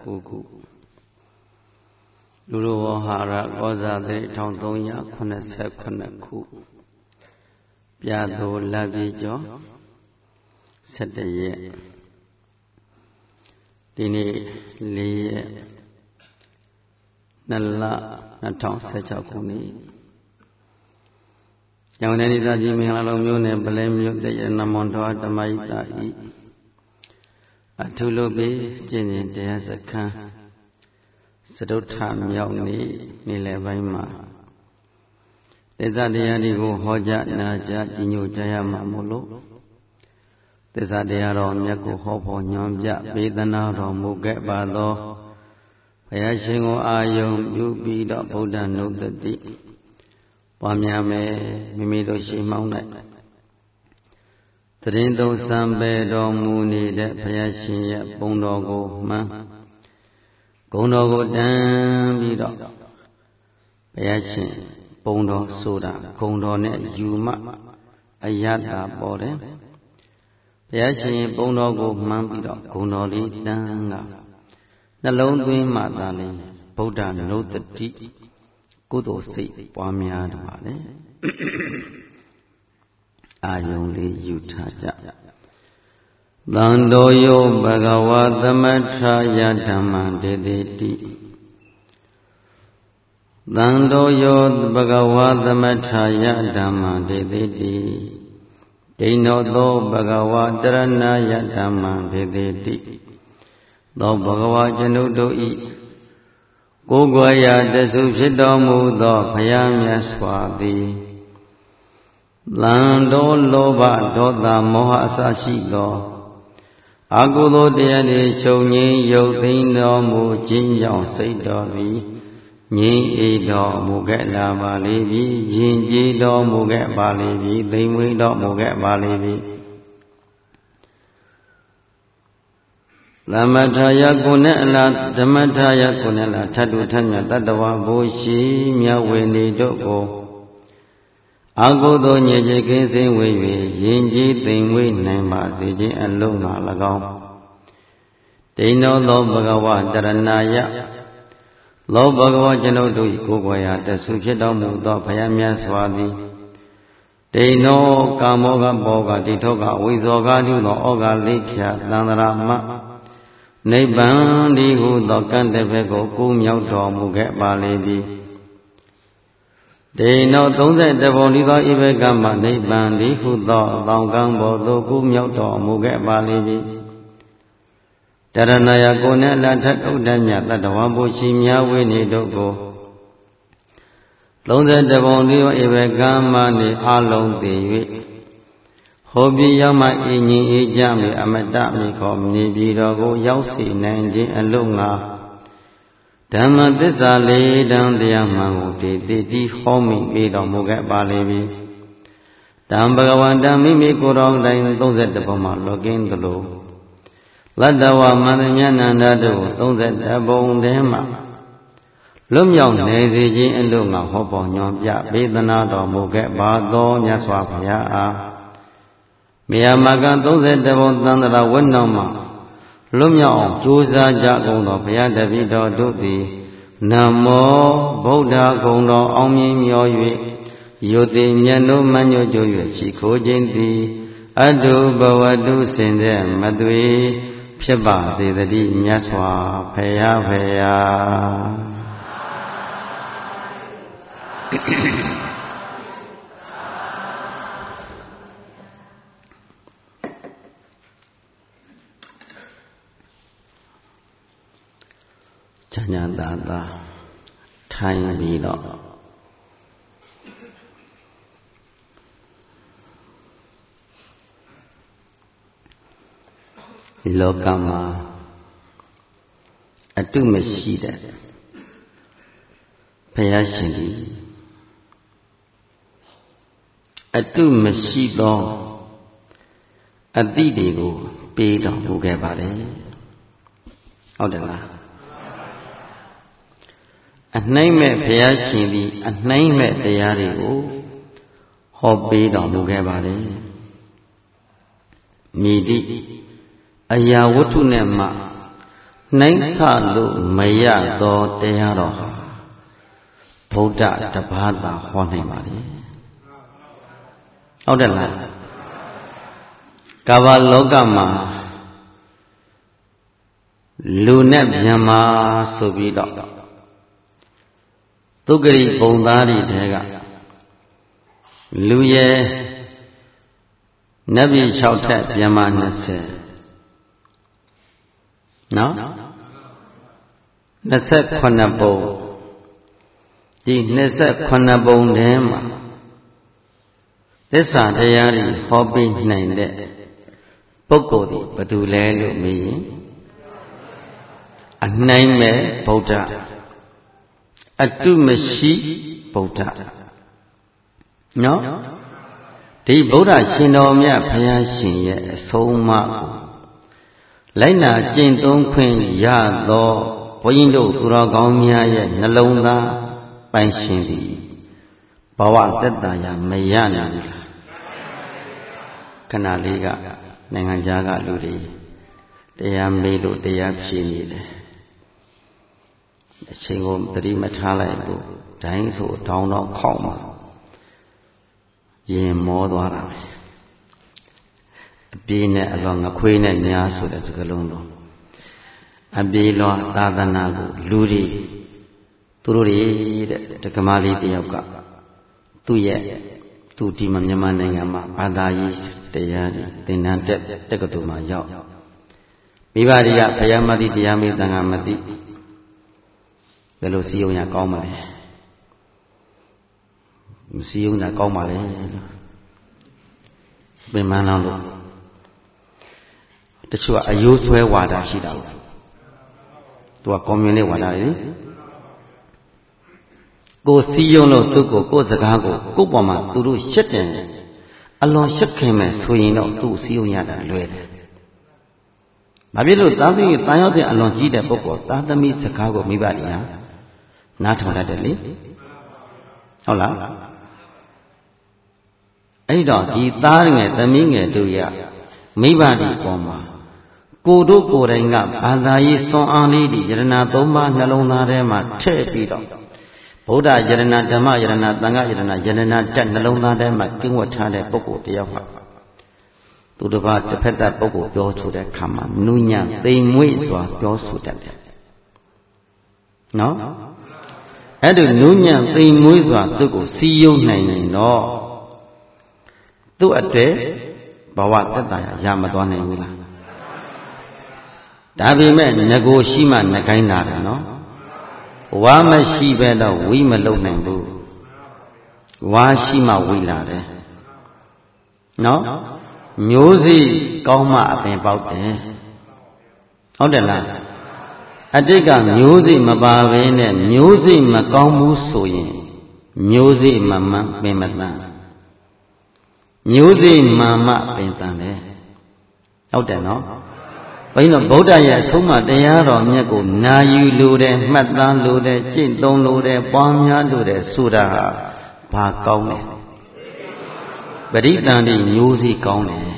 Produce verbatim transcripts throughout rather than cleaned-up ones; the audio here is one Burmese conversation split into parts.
ကိုခုလူတော်ဝဟာရကောဇာတိတစ်ထောင်သုံးရာခုနှစ်ဆယ်ခုနှစ်ခုပြာသိုလပြည့်ကျော်ဆယ်တရက်ဒီနေ့လေးရက်နှစ်လနှစ်ထောင်ဆယ်ခြောက်ခုနှစ်ကျောင်းနေသာကြီးမင်္ဂလာလုံးမျိုးနဲ့ပလဲမျိုးတရဏမွန်တော်ဓမ္မယိတာဤအထုလို့ပြီးကျင့်စဉ်တရားစခန်းစတုထမြောက်နေ့နေ့လယ်ပိုင်းမှာသစ္စာတရားတွေကိုဟောကြားနာကြားကြီးညိုကြရမှာမို့လို့သစ္စာတရားတော်မြတ်ကိုဟောဖို့ညွှန်ပြပေးသနာတော်မူခဲ့ပါသောဘုရားရှင်ကိုအာယုံပြုပြီးတော့ဗုဒ္ဓနုတ္တိပွားများမယ်မိမိတို့ရှိမှောင်း၌တရင်သုံးစံပေတော်မူနေတဲ့ဘုရားရှင်ရဲ့ဘုန်းတော်ကိုမှန်ဂုဏ်တော်ကိုတန်းပြီးတော့ဘုရားရှင်ဘုန်းတော်ဆိုတာဂုဏ်တော်နဲ့ယူမှအယတ္တပေါ်တယ်ဘုရားရှင်ဘုန်းတော်ကိုမှန်ပြီးတော့ဂုဏ်တော်လေးတန်းကနှလုံးသွင်းမှသာလေဗုဒ္ဓနုတ္တိကုသိုလ်စိတ်ပွားများတယ်ပါလေအာယုံလေးယူထားကြသံတောယောဘဂဝါသမထာယဓမ္မတေတိတိသံတောယောဘဂဝါသမထာယဓမ္မတေတိတိဒိဏောသောဘဂဝါတရဏယဓမ္မတေတိတိသောဘဂဝါကျွန်ုပ်တို့ဤကိုယ်ကွယ်ရာတဆုဖြစ်တော်မူသောဘုရားမြတ်စွာသည်လံတော်လောဘဒေါသမောဟအစရှိသောအကုသိုလ်တရားတွေချုပ်ငြိမ်းရုပ်သိမ်းတော်မူခြင်းကြောင့်စိတ်တော်သည်ငြိမ်းအေးတော်မူခဲ့လာပါလိမ့်မည်ယဉ်ကျေးတော်မူခဲ့ပါလိမ့်မည်သိမ်မွေးတော်မူခဲ့ပါလိမ့်မည်သမထာယကုနဲ့အလားဓမ္မထာယကုနဲ့လားထတ်တူထမြတ်တတ္တဝဘိုးရှိမြတ်ဝေနေတို့ကိုအကုသိုလ်ညစ်ကြေးကင်းစင်ဝေ၍ယဉ်ကျေးသိမ်မွေးနိုင်ပါစေခြင်းအလုံးသာ၎င်းဒိဏောသောဘဂဝါတရဏယလောဘဂဝါကျွန်ုပ်တို့ကိုယ်ကိုယ်ရာတဆုဖြစ်တော်မူသောဘုရားမြတ်စွာသည်ဒိဏောကာမောကဘောကတိထောကဝိဇောကတုသောဩဃလိဖြာသန္တရာမနိဗ္ဗာန်ဒီဟုသောကံတဘက်ကိုကူးမြောက်တော်မူခဲ့ပါလေပြီဒိဏောသုံးဆယ်တပုံဒီသောဤဘက်ကမှနိဗ္ဗာန်ဒီဟုသောတောင်ကံဘောသို့ကူးမြောက်တော်မူခဲ့ပါလေပြီတရဏယကိုနဲ့လထဥဒ္ဒမြတတဝံဘုရှိများဝိနေတို့ကိုသုံးဆယ်တပုံဒီသောဤဘက်ကမှနေအလုံးသိ၍ဟောပြီးရောက်မှအင်းကြီးအေးကြမီအမတမိခေါ်နေပြည်တော်ကိုရောက်စီနိုင်ခြင်းအလို့ငါဓမ္မသစ္စာလေးတန်တရားမှန်ကိုတည်တည်တည်ဟောမိပြီးတော်မူခဲ့ပါလေပြီတံဘဂဝန္တမိမိကိုယ်တော်တိုင်သုံးဆယ်တပုံမှာလောကင်းသလိုလတ္တဝမန္တမြနန္ဒတို့သုံးဆယ်တပုံထဲမှာလွတ်မြောက်နေစေခြင်းအလို့ငါဟောပေါ်ညွန်ပြပေးသနာတော်မူခဲ့ပါသောမြတ်စွာဘုရားအားမေယမကသုံးဆယ်တပုံသန္တရာဝိနောမှာလွတ်မြောက်အောင်ကြိုးစားကြကုန်သောဘုရားတပည့်တော်တို့သည်နမောဗုဒ္ဓဂုဏ်တော်အောင်မြင်မြော်၍ယုတိမြတ်တို့မညွတ်ကြ၍ရှိခိုးခြင်းသည်အတုဘဝတုစင်တဲ့မသွေဖြစ်ပါစေတည်းမြတ်စွာဘုရားဘုရားချမ်းသာသာသာထိုင်ပြီးတော့ဒီလောကမှာအတုမရှိတဲ့ဘုရားရှင်ကြီးအတုမရှိသောအတိတွေကိုပေးတော်မူခဲ့ပါတယ်ဟုတ်တယ်လားအနှိမ့်မဲ့ဘုရားရှင်သည်အနှိမ့်မဲ့တရားတွေကိုဟောပေးတော်မူခဲ့ပါတယ်မြည်သည့်အရာဝတ္ထုနဲ့မှနိုင်ဆလို့မရသောတရားတော်ဟာဗုဒ္ဓတပါးသာဟောနိုင်ပါလေဟုတ်တယ်လားကမ္ဘာလောကမှာလူနဲ့မြတ်မာဆိုပြီးတော့သုဂရိပုံသားတွေတဲကလူရဲ့နတ်ပြည်၆ထက်မြတ်မာ၂၀နော်၂၈ပုံဒီ၂၈ပုံထဲမှာသစ္စာတရားတွေဟောပေးနိုင်တဲ့ပုဂ္ဂိုလ်ဒီဘယ်သူလဲလို့မေးရင်အနိုင်မဲ့ဗုဒ္ဓအတုမရှိဗုဒ္ဓနော်ဒီဗုဒ္ဓရှင်တော်မြတ်ဘုရားရှင်ရဲ့အဆုံးအမကိုလိုက်နာကျင့်သုံးခွင့်ရသောဘုန်းကြီးတို့သူတော်ကောင်းများရဲ့နှလုံးသားပိုင်ရှင်သည်ဘဝသက်သာရာမရနိုင်ဘူးလားခဏလေးကနိုင်ငံခြားကလူတွေတရားမေးလို့တရားဖြေနေတယ်အချိန်ကိုသတိမထားလိုက်ဘူးဒိုင်းဆိုတောင်းတော့ခေါက်မှာရင်မောသွားတာပဲအပြေးနဲ့အလွန်ငခွေးနဲ့ညာဆိုတဲ့စကားလုံးတော့အပြေးလွန်သာသနာကိုလူတွေသူတို့တွေတဲ့ဒကမာလေးတယောက်ကသူ့ရဲ့သူဒီမှာမြန်မာနိုင်ငံမှာဘာသာရေးတရားတွေသင်တန်းတက်တက္ကသိုလ်မှာရောက်မိဘတွေကဘုရားမသိတရားမေးတန်ခါမသိဘယ်လိုစည်းရုံးရကောင်းမလဲမစည်းရုံးတာကောင်းပါလေလို့ပြင်မှန်းလောင်းလို့တချို့ကအယိုးဆွဲဝါဒရှိတာဘူးသူကကွန်မြူနစ်ဝါဒလေကိုစည်းရုံးလို့သူ့ကိုကိုယ်စကားကိုကိုယ့်ပေါ်မှာသူတို့ရှက်တယ်အလွန်ရှက်ခင်မဲ့ဆိုရင်တော့သူ့စည်းရုံးရတာလွယ်တယ်ဘာဖြစ်လို့သားသမီးတန်ရောက်တဲ့အလွန်ကြီးတဲ့ပုဂ္ဂိုလ်သားသမီးစကားကိုမိဘတွေဟာနားထောင်တတ်တယ်လေဟုတ်လားအဲ့တော့ဒီသားငယ်သမီးငယ်တို့ရမိဘတွေပေါ်မှာကိုတို့ကိုယ်တိုင်ကဘာသာရေးစွမ်းအားလေးတွေယရဏသုံးပါးနှလုံးသားထဲမှာထည့်ပြီးတော့ဗုဒ္ဓယရဏဓမ္မယရဏသံဃာယရဏယရဏတက်နှလုံးသားထဲမှာကျင့်ဝတ်ထားတဲ့ပုဂ္ဂိုလ်တယောက်ဟာသူတစ်ပါးတစ်ဖက်သက်ပုဂ္ဂိုလ်ပြောဆိုတဲ့အခါမှာနုညံ့သိမ်မွေ့စွာပြောဆိုတတ်တယ်နော်အဲ့ဒီနုညံ့သိမ်မွေ့စွာသူ့ကိုစီးယုံနိုင်ရင်တော့သူ့အတွက်ဘဝသက်သာရမသွားနိုင်ဘူးလားဒါပေမဲ့ငကိုရှိမှငကိုင်းတာတယ်နော်ဝါမရှိပဲတော့ဝိမလုံနိုင်ဘူးဝါရှိမှဝိလာတယ်နော်မျိုးစိကောင်းမှအပင်ပေါက်တယ်ဟုတ်တယ်လားအတိတ်ကမျိုးစိမပါဘဲနဲ့မျိုးစိမကောင်းဘူးဆိုရင်မျိုးစိမမှန်ပင်မတန်မျိုးစိမှန်မှပင်တန်တယ်ဟုတ်တယ်နော်ဘုန်းကြီးတို့ဗုဒ္ဓရဲ့အဆုံးအမတရားတော်မြတ်ကိုနာယူလိုတယ်မှတ်သားလိုတယ်ကျင့်သုံးလိုတယ်ပွားများလိုတယ်ဆိုတာဟာဘာကောင်းလဲပရိသန္တိမျိုးစိကောင်းတယ်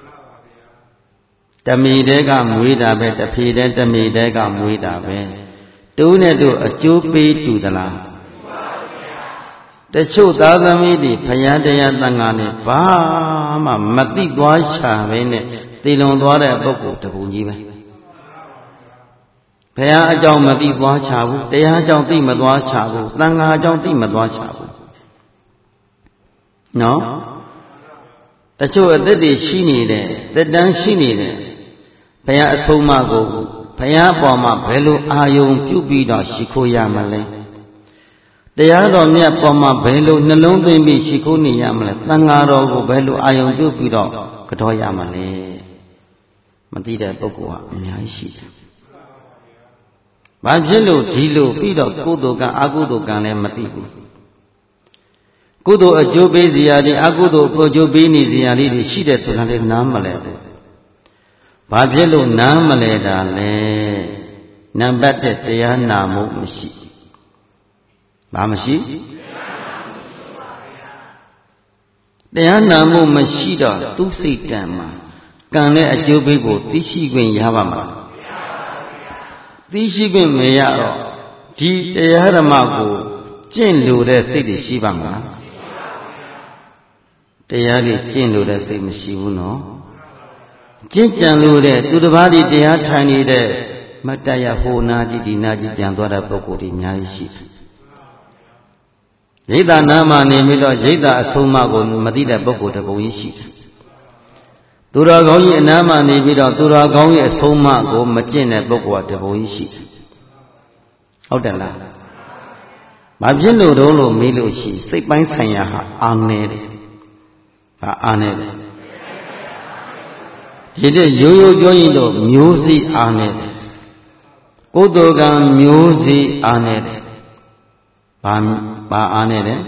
တမီတဲကမွေးတာပဲတဖေတဲတမီတဲကမွေးတာပဲတူးနဲ့တူအကျိုးပေးတူသလားတချို့သားသမီးတွေဘုရားတရားသံဃာနဲ့ဘာမှမသိသွားချပဲနဲ့သေလွန်သွားတဲ့ပုဂ္ဂိုလ်တပုံကြီးပဲဘုရားအကြောင်းမသိသွားချဘူးတရားအကြောင်းသိမသွားချဘူးသံဃာအကြောင်းသိမသွားချဘူးနော်တချို့အသက်တွေရှိနေတယ်သက်တမ်းရှိနေတယ်ဘုရားအဆုံးအမကိုဘုရားပေါ်မှာဘယ်လိုအာယုံပြုပြီးတော့ရှိခိုးရမလဲတရားတော်မြတ်ပေါ်မှာဘယ်လိုနှလုံးသွင်းပြီးရှိခိုးနေရမလဲသံဃာတော်ကိုဘယ်လိုအာယုံပြုပြီးတော့ကြောရမလဲမသိတဲ့ပုဂ္ဂိုလ်ဟာအများကြီးရှိတယ်။ဘာဖြစ်လို့ဒီလိုပြီးတော့ကုသိုလ်ကံအကုသိုလ်ကံလည်းမသိဘူး။ကုသိုလ်အကျိုးပေးစရာတွေအကုသိုလ်အကျိုးပေးနေစရာတွေရှိတယ်ဆိုတာလည်းနားမလဲဘူး။ဘာဖြစ်လို့နားမလဲတာလဲ။နံပါတ်တစ်တရားနာမှုမရှိ။ဘာမရှိ။တရားနာမှုမရှိတော့သူစိတ်တံမှာကံနဲ့အကျိုးပေးဖို့သိရှိခွင့်ရပါမလားသိရှိခွင့်မရတော့ဒီတရားဓမ္မကိုကျင့်လို့တဲ့စိတ်တွေရှိပါမလားတရားတွေကျင့်လို့တဲ့စိတ်မရှိဘူးနော်ကျင့်ကြံလို့တဲ့သူတစ်ပါးဒီတရားထိုင်နေတဲ့မတ္တရဟိုနာကြည့်ဒီနာကြည့်ပြန်သွားတဲ့ပုဂ္ဂိုလ်တွေအများကြီးရှိတယ်ရိတ်တာနာမနေပြီးတော့ရိတ်တာအဆုံးအမကိုမသိတဲ့ပုဂ္ဂိုလ်တစ်ပုံကြီးရှိတယ်သူတော်ကောင်းကြီးအနားမှနေပြီးတော့သူတော်ကောင်းရဲ့အဆုံးအမကိုမကျင့်တဲ့ပုဂ္ဂိုလ်ကတစ်ပုံကြီးရှိတယ်ဟုတ်တယ်လားမဖြစ်လို့တော့လို့မေးလို့ရှိစိတ်ပိုင်းဆိုင်ရာဟာအာနေတယ်ဟာအာနေတယ်ဒီတဲ့ရိုးရိုးပြောရင်တော့မျိုးစိအာနေတယ်ကုသိုလ်ကံမျိုးစိအာနေတယ်ဘာဘာအာနေတယ်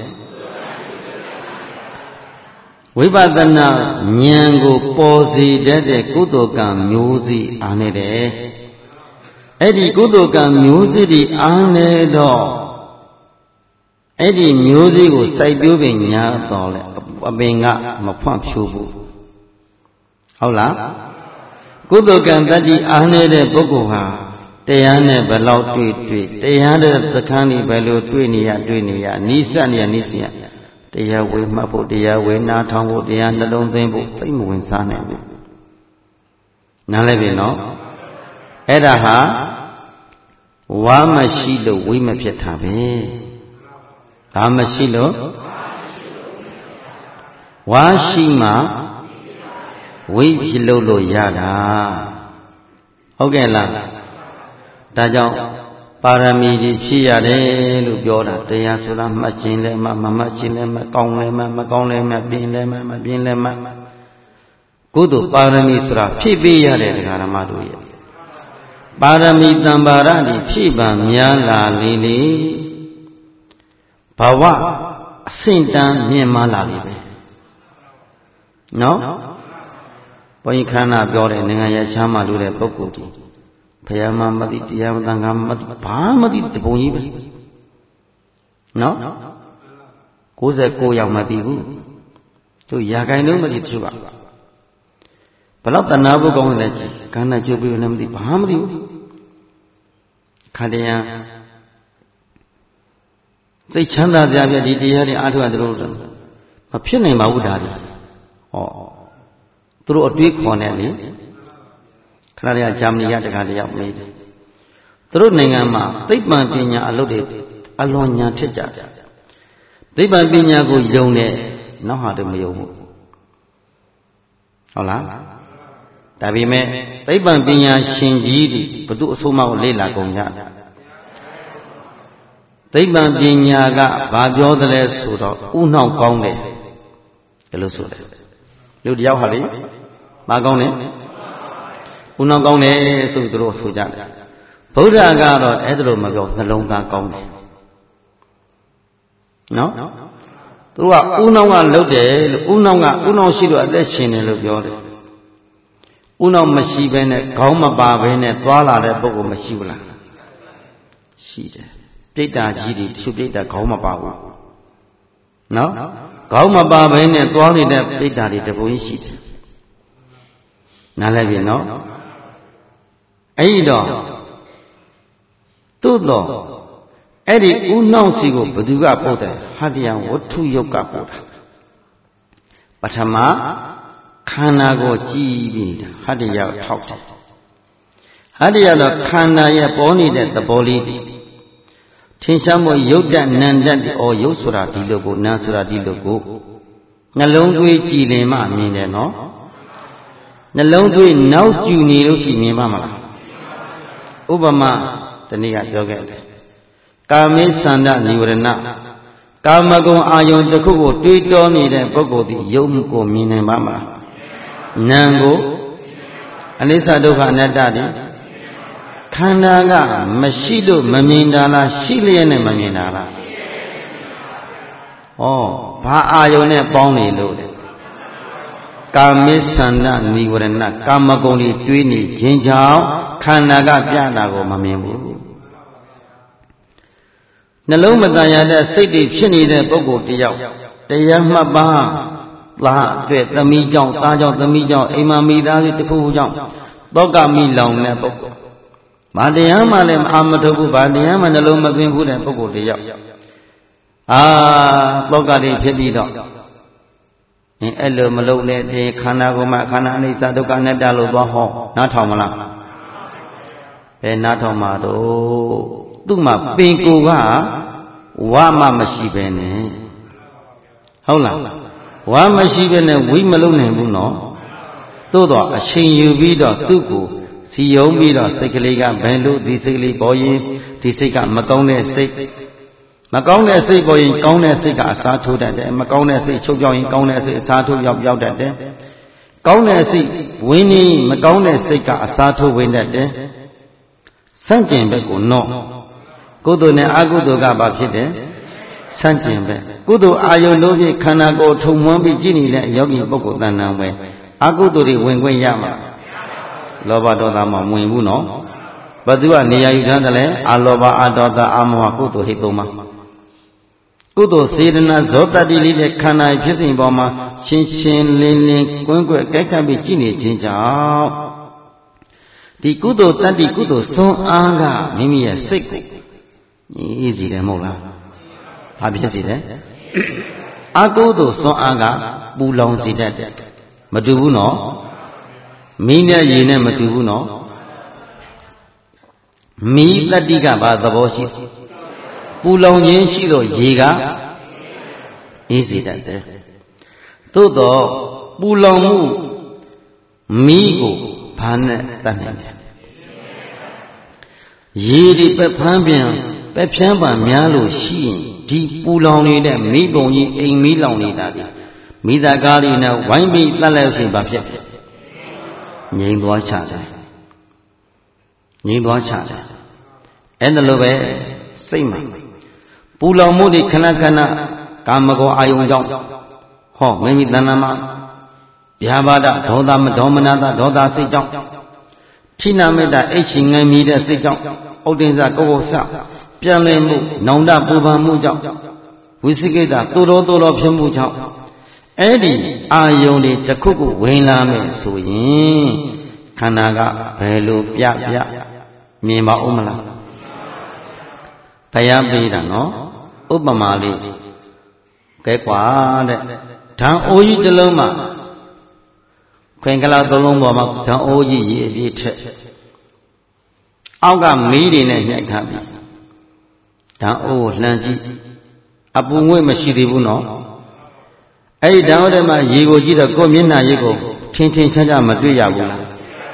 ဝိပဿနာဉာဏ်ကိုပေါ်စေတတ်တဲ့ကုသိုလ်ကံမျိုးစိအာနေတယ်အဲ့ဒီကုသိုလ်ကံမျိုးစိတွေအာနေတော့အဲ့ဒီမျိုးစိကိုစိုက်ပျိုးပင်ညာတော့လေအပင်ကမဖွံ့ဖြိုးဘူးဟုတ်လားကုသိုလ်ကံတတ္တိအားနေတဲ့ပုဂ္ဂိုလ်ဟာတရားနဲ့ဘယ်လောက်တွေ့တွေ့တရားတဲ့စခန်းကြီးဘယ်လိုတွေ့နေရတွေ့နေရနိစ္စနေရနိစ္စရတရားဝေမှတ်ဖို့တရားဝေနာထောင်ဖို့တရားနှလုံးသွင်းဖို့စိတ်မဝင်စားနိုင်ဘူးနားလည်ပြီနော်အဲ့ဒါဟာဝါမရှိလို့ဝိမဖြစ်တာပဲဘာမရှိလို့ဝါရှိမှဝိဖြစ်လို့လို့ရတာဟုတ်ကဲ့လားဒါကြောင့်ပါရမီကြီးဖြည့်ရတယ်လို့ပြောတာတရားဆိုတာမှတ်ခြင်းလည်းမှမမှတ်ခြင်းလည်းမကောင်းလည်းမမကောင်းလည်းမပြင်းလည်းမမပြင်းလည်းမကုသိုလ်ပါရမီဆိုတာဖြည့်ပေးရတယ်တရားဓမ္မတို့ရဲ့ပါရမီတံပါရတွေဖြည့်ပံများလာလေလေဘဝအဆင့်တန်းမြင့်မားလာလေပဲနော်ဘုန်းကြီးခန္ဓာပြောတယ်နိုင်ငံရချမ်းမှလို့တဲ့ပုဂ္ဂိုလ်ကြီးဘုရားမမသိတရားမသံဃာမသိဘာမသိတပုံကြီးပဲနော်ကိုးဆယ်ကိုးယောက်မသိဘူးသူရာဂိုင်လုံးမသိသူကဘလောက်တဏှာဘုကောင်းလဲကြည်ခန္ဓာကျုပ်ပြီးလည်းမသိဘာမသိဘူးခန္ဓာယစိတ်ချမ်းသာကြပြဒီတရားတွေအားထုတ်ရတယ်လို့မဖြစ်နိုင်ပါဘူးဒါတွေဟောသူတို့အတွေးခေါ်နေလေခဏတည်းကဂျာမနီကတခါတယောက်မေးတယ်သူတို့နိုင်ငံမှာသိပ္ပံပညာအလုပ်တွေအလွန်ညာဖြစ်ကြတယ်သိပ္ပံပညာကိုယုံတဲ့နောက်ဟာတော့မယုံဘူးဟုတ်လားဒါပေမဲ့သိပ္ပံပညာရှင်ကြီးတွေဘုသူအဆုံးအမကိုလေ့လာကုန်ကြတယ်သိပ္ပံပညာကဘာပြောသလဲဆိုတော့ဥနှောက်ကောင်းတယ်ဒီလိုဆိုတယ်လူတယောက်ဟာလေဘာကောင်းလဲဥနှောက်ကောင်းတယ်ဆိုသူတို့ဆိုကြတယ်ဗုဒ္ဓကတော့အဲ့ဒါလိုမပြောနှလုံးသားကောင်းတယ်နော်သူကဥနှောက်ကလှုပ်တယ်လို့ဥနှောက်ကဥနှောက်ရှိလို့အသက်ရှင်တယ်လို့ပြောတယ်ဥနှောက်မရှိဘဲနဲ့ခေါင်းမပါဘဲနဲ့သွားလာတဲ့ပုဂ္ဂိုလ်မရှိဘူးလားရှိတယ်ပြိတ္တာကြီးတွေသူပြိတ္တာခေါင်းမပါဘူးနော်ခေါင်းမပါဘဲနဲ့သွားနေတဲ့ပြိတ္တာတွေတပုံကြီးရှိတယ်နားလည်ပြီနော်အဲ့ဒီတော့သို့တော့အဲ့ဒီဥနှောက်စီကိုဘသူကပို့တယ်ဟာတယံဝတ္ထုယုတ်ကပို့တာပထမခန္ဓာကိုကြည်ပြီးဟာတယထောက်တယ်ဟာတယတော့ခန္ဓာရဲ့ပေါ်နေတဲ့သဘောလေးတွေထင်ရှားမှုရုပ်တတ်နံတတ်ဩရုပ်ဆိုတာဒီလိုကိုနာမ်ဆိုတာဒီလိုကိုနှလုံးသွေးကြည်လင်မှမြင်တယ်နော်နှလုံးသွေးနောက်ကျူနေလို့ရှိမြင်ပါမလားဥပမာဒီနေ့ကပြောခဲ့တယ်ကာမိသန္တနိဝရဏကာမဂုဏ်အာယုန်တစ်ခုကိုတွေးတောနေတဲ့ပုဂ္ဂိုလ်ဒီယုံကိုမြင်နိုင်ပါမလားနာမ်ကိုအနိစ္စဒုက္ခအနတ္တတွေခန္ဓာကမရှိလို့မမြင်တာလားရှိလျက်နဲ့မမြင်တာလားဩဘာအာယုန်နဲ့ပေါင်းနေလို့လဲကာမိသန္တနိဝရဏကာမဂုဏ်တွေတွေးနေခြင်းကြောင့်ခန္ဓာကပြတာကိုမမြင်ဘူးနှလုံးမတန်ရတဲ့စိတ်တွေဖြစ်နေတဲ့ပုဂ္ဂိုလ်တယောက်တရားမှတ်ပါသားအတွက်သမီးကြောင့်သားကြောင့်သမီးကြောင့်အိမ်မမိသားစုတစ်ခုခုကြောင့်သောကမိလောင်တဲ့ပုဂ္ဂိုလ်ဘာတရားမှလည်းအာမထုတ်ဘူးဘာတရားမှနှလုံးမသွင်းဘူးတဲ့ပုဂ္ဂိုလ်တယောက်အာသောကတိဖြစ်ပြီးတော့အင်းအဲ့လိုမလုပ်နဲ့ဒီခန္ဓာကိုယ်မှာခန္ဓာအနိစ္စဒုက္ခအနတ္တလို့သွားဟောနားထောင်မလားဘယ်နားထောင်မှာတော့သူ့မှာပင်ကိုယ်ကဝါမှမရှိပဲနဲ့ဟုတ်လားဝါမရှိပဲနဲ့ဝိမလုံးနိုင်ဘူးနော်သို့တော့အချိန်ယူပြီးတော့သူ့ကိုစီယုံပြီးတော့စိတ်ကလေးကဘယ်လိုဒီစိတ်ကလေးပေါ်ရင်ဒီစိတ်ကမကောင်းတဲ့စိတ်မကောင်းတဲ့စိတ်ပေါ်ရင်ကောင်းတဲ့စိတ်ကအစားထိုးတတ်တယ်မကောင်းတဲ့စိတ်ချုပ်ပြောင်းရင်ကောင်းတဲ့စိတ်အစားထိုးရောက်ရောက်တတ်တယ်ကောင်းတဲ့စိတ်ဝင်းနေမကောင်းတဲ့စိတ်ကအစားထိုးဝင်တတ်တယ်စန့်ကျင်ဘက်ကိုနော့ကုသိုလ်နဲ့အကုသိုလ်ကဘာဖြစ်တယ်စန့်ကျင်ဘက်ကုသိုလ်အာယုန်တို့ဖြင့်ခန္ဓာကိုယ်ထုံမွမ်းပြီးကြည်နေတဲ့ယောဂီပုဂ္ဂိုလ်တဏ္ဍာပဲအကုသိုလ်တွေဝင်ခွင့်ရမှာလောဘဒေါသမှမဝင်ဘူးနော်ဘသူကနေရာယူထားတယ်လဲအလောဘအဒေါသအမောဟကုသိုလ်ဟိတုံမှာကုသိုလ်စေတနာဇောတတိလေးတဲ့ခန္ဓာဖြစ်စဉ်ပေါ်မှာရှင်းရှင်းလင်းလင်းကွင်းကွက်ကြိုက်ခတ်ပြီးကြည်နေခြင်းကြောင့်ဒီကုသိုလ်တတ္တိကုသိုလ်စွမ်းအားကမိမိရဲ့စိတ်ကိုအေးစီတယ်မဟုတ်လားဘာဖြစ်စီလဲအကုသိုလ်စွမ်းအားကပူလောင်စေတတ်တယ်မတူဘူးနော်မီးနဲ့ရေနဲ့မတူဘူးနော်မီးတတ္တိကဘာသဘောရှိပူလောင်ခြင်းရှိတော့ရေကအေးစေတတ်တယ်သို့တော့ပူလောင်မှုမီးကိုဘာနဲ့တတ်နိုင်တယ်ရေဒီပက်ဖမ်းပြန်ပက်ဖြန်းပံများလို့ရှိရင်ဒီပူလောင်နေတဲ့မီးပုံကြီးအိမ်မီးလောင်နေတာဒီမိသားကားလေးနဲ့ဝိုင်းပြီးတတ်လိုက်ရှင်ဘာဖြစ်ငြိမ်သွားချတယ်ငြိမ်သွားချတယ်အဲ့ဒါလိုပဲစိတ်မှာပူလောင်မှုတွေခဏခဏကာမဂုဏ်အာယုံကြောင့်ဟောမိမိတဏ္ဍာမှာဗျာပါဒဒေါသမဒေါမနတဒေါသစိတ်ကြောင့်ထိနာမေတ္တာအိတ်ချင်ငိုင်းမိတဲ့စိတ်ကြောင့်ဥဒိစ္စကိုယ်ကိုစပြန်လည်မှုနောင်တပူပန်မှုကြောင့်ဝိသိကိတ္တသို့တော်သို့တော်ဖြစ်မှုကြောင့်အဲ့ဒီအာယုံတွေတစ်ခုခုဝင်လာမယ်ဆိုရင်ခန္ဓာကဘယ်လိုပြပြမြင်ပါဦးမလားဘုရားပေးတာနော်ဥပမာလေးကဲကွာတဲ့ဓာန်အိုးကြီးတစ်လုံးမှာခွင်ကလာသုံးလုံးပေါ်မှာဓာန်အိုးကြီးရေအပြည့်ထက်အောက်ကမီးတွေနဲ့ညှိုက်ထားပြီဓာန်အိုးကိုလှမ်းကြည့်အပူငွေ့မရှိသေးဘူးနော်အဲ့ဒီဓာန်အိုးထဲမှာရေကိုကြည့်တော့ကိုယ်မျက်နှာရေကိုထင်ထင်ရှားရှားမတွေ့ရဘူးလား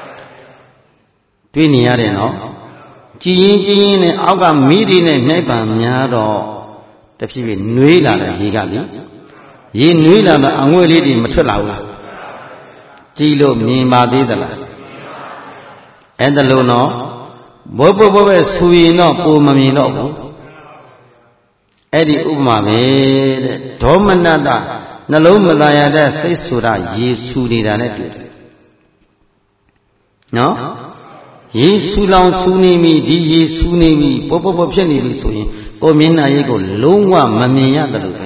တွေ့နေရတယ်နော်ကြည်ရင်ကြည်ရင်နဲ့အောက်ကမီးတွေနဲ့နှိုက်ပံများတော့တဖြည်းဖြည်းနှွေးလာတဲ့ရေကလေရေနှွေးလာတော့အငွေ့လေးတွေမထွက်လာဘူးလားကြည်လို့မြင်ပါသေးသလားအဲ့ဒါလို့နော်ဘောဘောဘောပဲဆူရင်တော့ပုံမမြင်တော့ဘူးအဲ့ဒီဥပမာပဲတဲ့ဒေါမနတနှလုံးမသာရတဲ့စိတ်ဆိုတာရေဆူနေတာနဲ့တွေ့တယ်နော်ရေဆူလောင်ဆူနေပြီဒီရေဆူနေပြီဘောဘောဘောဖြစ်နေပြီဆိုရင်ကိုမျက်နှာရိပ်ကိုလုံးဝမမြင်ရတယ်လို့ပဲ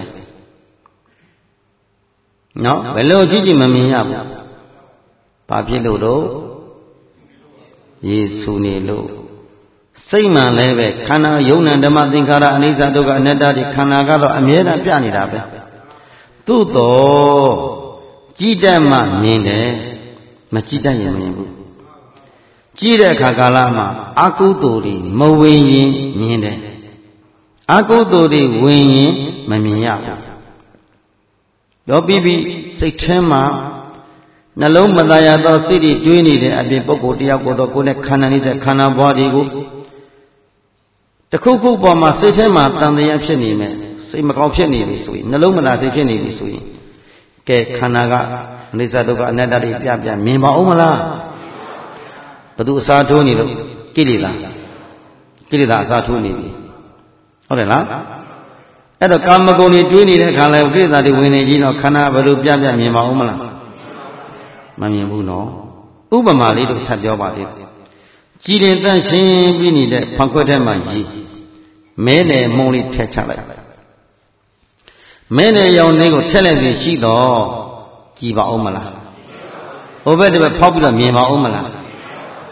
နော်ဘယ်လိုကြည့်ကြည့်မမြင်ရဘူးဘာဖြစ်လို့တော့ရေဆူနေလို့စိတ်မှန်လည်းပဲခန္ဓာယုံနာဓမ္မသင်္ခါရအနိစ္စဒုက္ခအနတ္တဒီခန္ဓာကတော့အမြဲတမ်းပြနေတာပဲသို့တော့ကြည်တတ်မှမြင်တယ်မကြည်တတ်ရင်မမြင်ဘူးကြည့်တဲ့အခါကာလမှာအကုသိုလ်တွေမဝင်ရင်မြင်တယ်အကုသိုလ်တွေဝင်ရင်မမြင်ရဘူးပြောပြီးပြီစိတ်ထဲမှာနှလုံးမသာရသောစိတ်တွေတွေးနေတဲ့အပြင်ပုဂ္ဂိုလ်တယောက်ကိုတော့ကိုယ်နဲ့ခန္ဓာနေတဲ့ခန္ဓာဘွားတွေကိုတခုခုပေါ်မှာစိတ်ထဲမှာတန်တရားဖြစ်နေမယ်စိတ်မကောင်းဖြစ်နေပြီဆိုရင်နှလုံးမသာစိတ်ဖြစ်နေပြီဆိုရင်ကဲခန္ဓာကအနိစ္စဒုက္ခအနတ္တတွေပြပြမြင်ပါဦးမလားဘသူအစားထိုးနေလို့ကိလေသာကိလေသာအစားထိုးနေပြီဟုတ်တယ်လားအဲ့တော့ကာမဂုဏ်တွေတွေးနေတဲ့ခါလဲကိလေသာတွေဝင်နေကြီးတော့ခန္ဓာဘယ်လိုပြပြမြင်ပါဦးမလားမမြင်ဘူးနော်ဥပမာလေးတို့ထပ်ပြောပါသေးတယ်ကြည်ရင်တန့်ရှင်းပြီးနေတဲ့ဖန်ခွက်ထဲမှာရေမဲနယ်မုံလေးထည့်ချလိုက်မဲနယ်ရောင်လေးကိုထည့်လိုက်ပြီးရှိတော့ကြည်ပါဦးမလားဟိုဘက်တည်းပဲဖောက်ပြီးတော့မြင်ပါဦးမလား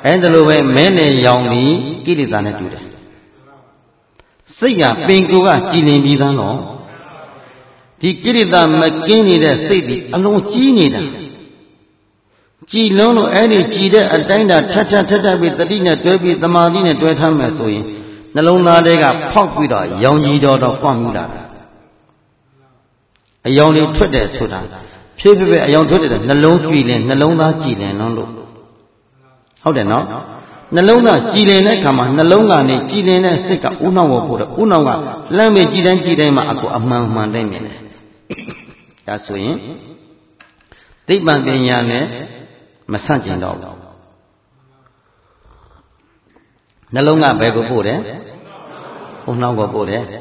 အဲ့ဒါလိုပဲမဲနဲ့ရောင်ပြီးကိလေသာနဲ့တူတယ်စိတ်ကပင်ကိုယ်ကကြည်လင်ပြီးသားတော့ဒီကိလေသာမကင်းနေတဲ့စိတ်ဒီအလုံးကြီးနေတာကြည်လုံးလို့အဲ့ဒီကြည်တဲ့အတိုင်းတာထပ်ထပ်ထပ်ထပ်ပြီးတတိနဲ့တွဲပြီးသမာဓိနဲ့တွဲထားမယ်ဆိုရင်နှလုံးသားတွေကဖောက်ပြီးတော့ရောင်ကြီးတော်တော့ကွန့်မှုလာတာအယောင်တွေထွက်တယ်ဆိုတာဖြည်းဖြည်းပဲအယောင်ထွက်တယ်နှလုံးကြည်လင်နှလုံးသားကြည်လင်လုံးလို့ဟုတ်တယ်နော်နှလုံးသားကြည်လင်တဲ့ခါမှာနှလုံးကနေကြည်လင်တဲ့စိတ်ကဥနှောင်းကိုပို့တယ်ဥနှောင်းကလမ်းမေကြည်တိုင်းကြည်တိုင်းမှာအကူအမှန်မှန်တိုင်းမြင်တယ်ဒါဆိုရင်သိပ္ပံပညာနဲ့မဆန့်ကျင်တော့ဘူးနှလုံးကဘယ်ကိုပို့တယ်ဥနှောင်းကိုပို့တယ်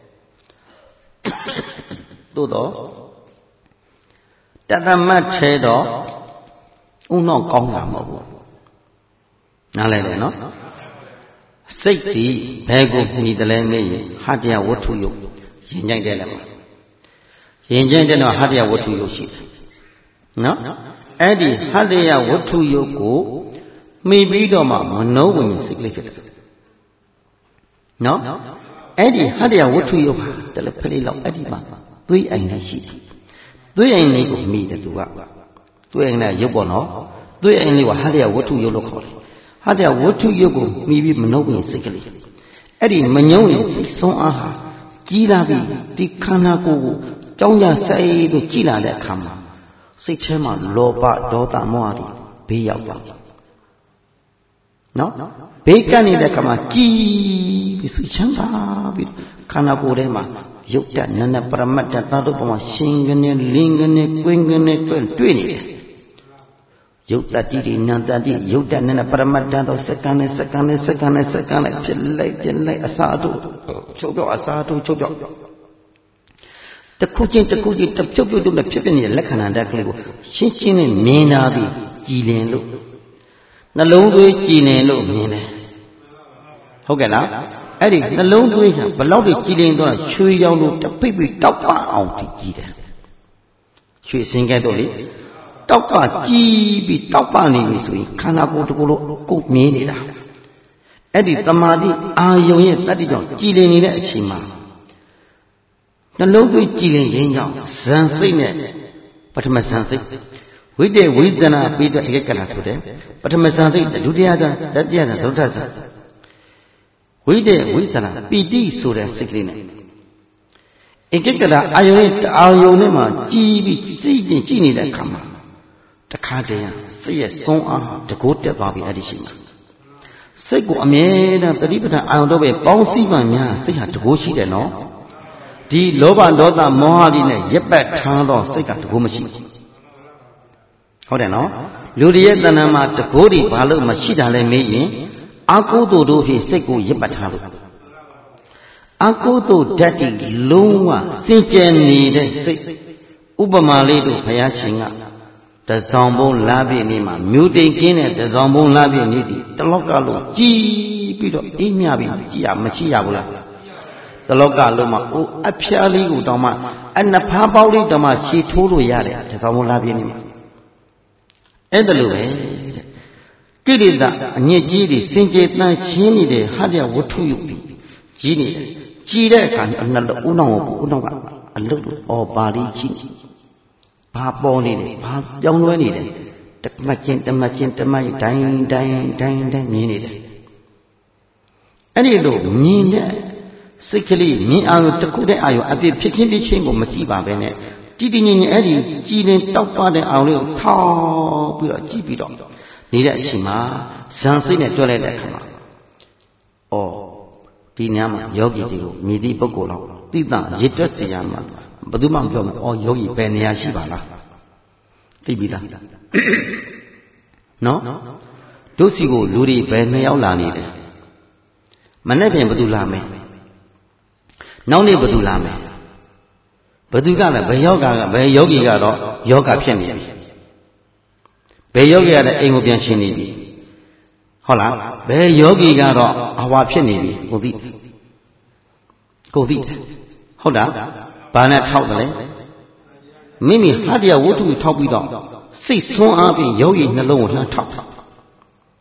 သို့တော့တသမတ်ထဲတော့ဥနှောင်းကောင်းတာမဟုတ်ဘူးနားလည်တယ်နော်စိတ်ဒီဘယ်ကိုမှီတယ်လဲမေးရင်ဟတ္တယဝတ္ထုယုတ်ရင်ကြိုက်တယ်လည်းမရင်ကြိုက်တဲ့တော့ဟတ္တယဝတ္ထုယုတ်ရှိတယ်နော်အဲ့ဒီဟတ္တယဝတ္ထုယုတ်ကိုမှီပြီးတော့မှမနောဝိညာဉ်စိတ်ကလေးဖြစ်တယ်နော်အဲ့ဒီဟတ္တယဝတ္ထုယုတ်ဟာတလည်းဖလေးလောက်အဲ့ဒီမှာသွေးအိမ်နဲ့ရှိတယ်သွေးအိမ်လေးကိုမှီတယ်သူကသွေးအိမ်နဲ့ရုပ်ပေါ့နော်သွေးအိမ်လေးကဟတ္တယဝတ္ထုယုတ်လို့ခေါ်တယ်ဟတ္တဝတ္ထုယုတ်ကိုမှီပြီးမနှုတ်ရင်စိတ်ကလေးအဲ့ဒီမညုံရင်စိတ်ဆုံးအားဟာကြီးလာပြီးဒီခန္ဓာကိုယ်ကိုကြောင်းကြစိုက်ပြီးကြည်လာတဲ့အခါမှာစိတ်ထဲမှာလောဘဒေါသမောဟတွေဘေးရောက်သွားတယ်နော်ဘေးကပ်နေတဲ့အခါမှာကြည်ပြီးစိတ်ချမ်းသာပြီးခန္ဓာကိုယ်ထဲမှာရုပ်တဏ္ဍပရမတ္တသာတို့ပေါ်မှာရှင်ကနေလင်းကနေကွင်းကနေတွေ့နေတယ်ယုတ်တတိတိနန္တတိယုတ်တနဲ့ပရမတ္တသောစက္ကန့်နဲ့စက္ကန့်နဲ့စက္ကန့်နဲ့စက္ကန့်နဲ့ဖြစ်လိုက်ဖြစ်လိုက်အစာတို့ချုပ်ပြောအစာတို့ချုပ်ပြောတခုချင်းတခုချင်းတပြုတ်ပြုတ်တို့နဲ့ဖြစ်ဖြစ်နေတဲ့လက္ခဏာတက်ကလေးကိုရှင်းရှင်းနဲ့မြင်လာပြီးကြည်လင်လို့နှလုံးသွေးကြည်လင်လို့မြင်တယ်ဟုတ်ကဲ့လားအဲ့ဒီနှလုံးသွေးကဘလောက်တွေကြည်လင်တော့ချွေရောင်လို့တပိတ်ပိတ်တောက်ပအောင်ကြည်တယ်ချွေစင်ကဲတော့လေတောက်ကကြည်ပြီးတောက်ပနေပြီဆိုရင်ခန္ဓာကိုယ်တစ်ခုလုံးကုတ်မြင်နေတာအဲ့ဒီသမာဓိအာယုံရဲ့တတ္တိကြောင့်ကြည်လင်နေတဲ့အချိန်မှာနှလုံးသွေးကြည်လင်ခြင်းကြောင့်ဇန်စိတ်နဲ့ပထမဇန်စိတ်ဝိတ္တဝိဇ္ဇနာပြီးတော့ဧကကလဆိုတဲ့ပထမဇန်စိတ်ဒုတိယဇန်တတိယဇန်သုဒ္ဓဇန်ဝိတ္တဝိဇ္ဇနာပီတိဆိုတဲ့စိတ်ကလေးနဲ့ဧကကလအာယုံရဲ့အာယုံနဲ့မှကြည်ပြီးစိတ်နဲ့ကြည်နေတဲ့အခါမှာတခါတည်းစိတ်ရဲ့ဆုံးအားတကိုးတက်သွားပြီအဲ့ဒီရှိမှာစိတ်ကိုအမြဲတမ်းသတိပဋ္ဌာန်အာရုံတော့ပဲပေါင်းစည်းမှများစိတ်ဟာတကိုးရှိတယ်နော်ဒီလောဘဒေါသမောဟတွေနဲ့ရပ်ပတ်ထားသောစိတ်ကတကိုးမရှိဘူးဟုတ်တယ်နော်လူတွေရဲ့တဏ္ဍာမှာတကိုးတွေဘာလို့မရှိတာလဲမေးရင်အာကုသိုလ်တို့ဖြင့်စိတ်ကိုရပ်ပတ်ထားလို့အာကုသိုလ်ဓာတ်တွေလုံးဝစင်ကြယ်နေတဲ့စိတ်ဥပမာလေးတို့ဘုရားရှင်ကတစောင်းဘုံလာပြည့်နေမှာမြို့တိမ်ကင်းတဲ့တစောင်းဘုံလာပြည့်နေသည်တလောကလုံးကြည်ပြီးတော့အိမ်မြပြီးကြည်ရမရှိရဘူးလားတလောကလုံးမှာအိုးအဖျားလေးကိုတောင်မှအနဖားပေါက်လေးတောင်မှရှည်ထိုးလို့ရတယ်တစောင်းဘုံလာပြည့်နေမှာအဲ့ဒါလိုပဲတဲ့ကိရိတာအညစ်အကြေးတွေစင်ကြယ်တန်ရှင်းနေတဲ့ဟတ္တဝတ္ထုယုတ်ပြီးကြီးနေတယ်ကြီးတဲ့အခါအနှလုံးဦးနှောင်းကိုဦးနှောင်းကအလုတ်အော်ပါဠိကြီးဘာပေါ်နေတယ်ဘာပြောင်းလဲနေတယ်တမတ်ချင်းတမတ်ချင်းတမတ်တိုင်းတိုင်းတိုင်းတိုင်းမြင်နေတယ်အဲ့ဒီလိုမြင်တဲ့စိတ်ကလေးမြင်အာရုံတစ်ခုတည်းအာရုံအပြည့်ဖြစ်ချင်းဖြစ်ချင်းကိုမကြည့်ပါပဲနဲ့တည်တည်ငြိမ်ငြိမ်အဲ့ဒီကြည်လင်တောက်ပတဲ့အာရုံလေးကိုထောက်ပြီးတော့ကြည့်ပြီးတော့နေတဲ့အချိန်မှာဇန်စိတ်နဲ့တွဲလိုက်တဲ့အခါမှာအော်ဒီညမှာယောဂီတွေကိုမြည်သည့်ပုဂ္ဂိုလ်တော့တိတရစ်တွက်စေရမှာဘယ်သူမှမပြောဘူး။အော်ယောဂီဘယ်နေရာရှိပါလား။သိပြီလား။နော်။တို့စီကိုလူတွေဘယ်နှစ်ယောက်လာနေတယ်။မနေ့ပြင်ဘယ်သူလာမယ်။နောက်နေ့ဘယ်သူလာမယ်။ဘယ်သူကလဲဘယ်ယောဂကဘယ်ယောဂီကတော့ယောဂဖြစ်နေပြီ။ဘယ်ယောဂီကလည်းအိမ်ကိုပြန်ရှင်းနေပြီ။ဟုတ်လား။ဘယ်ယောဂီကတော့အဝါဖြစ်နေပြီကိုသိ။ကိုသိတယ်။ဟုတ်လား။ဘာနဲ့ထောက်တယ်လဲမိမိဟတ္တယဝတ္ထုထောက်ပြီးတော့စိတ်ဆွမ်းအားဖြင့်ယောဂီနှလုံးကိုလှမ်းထောက်တ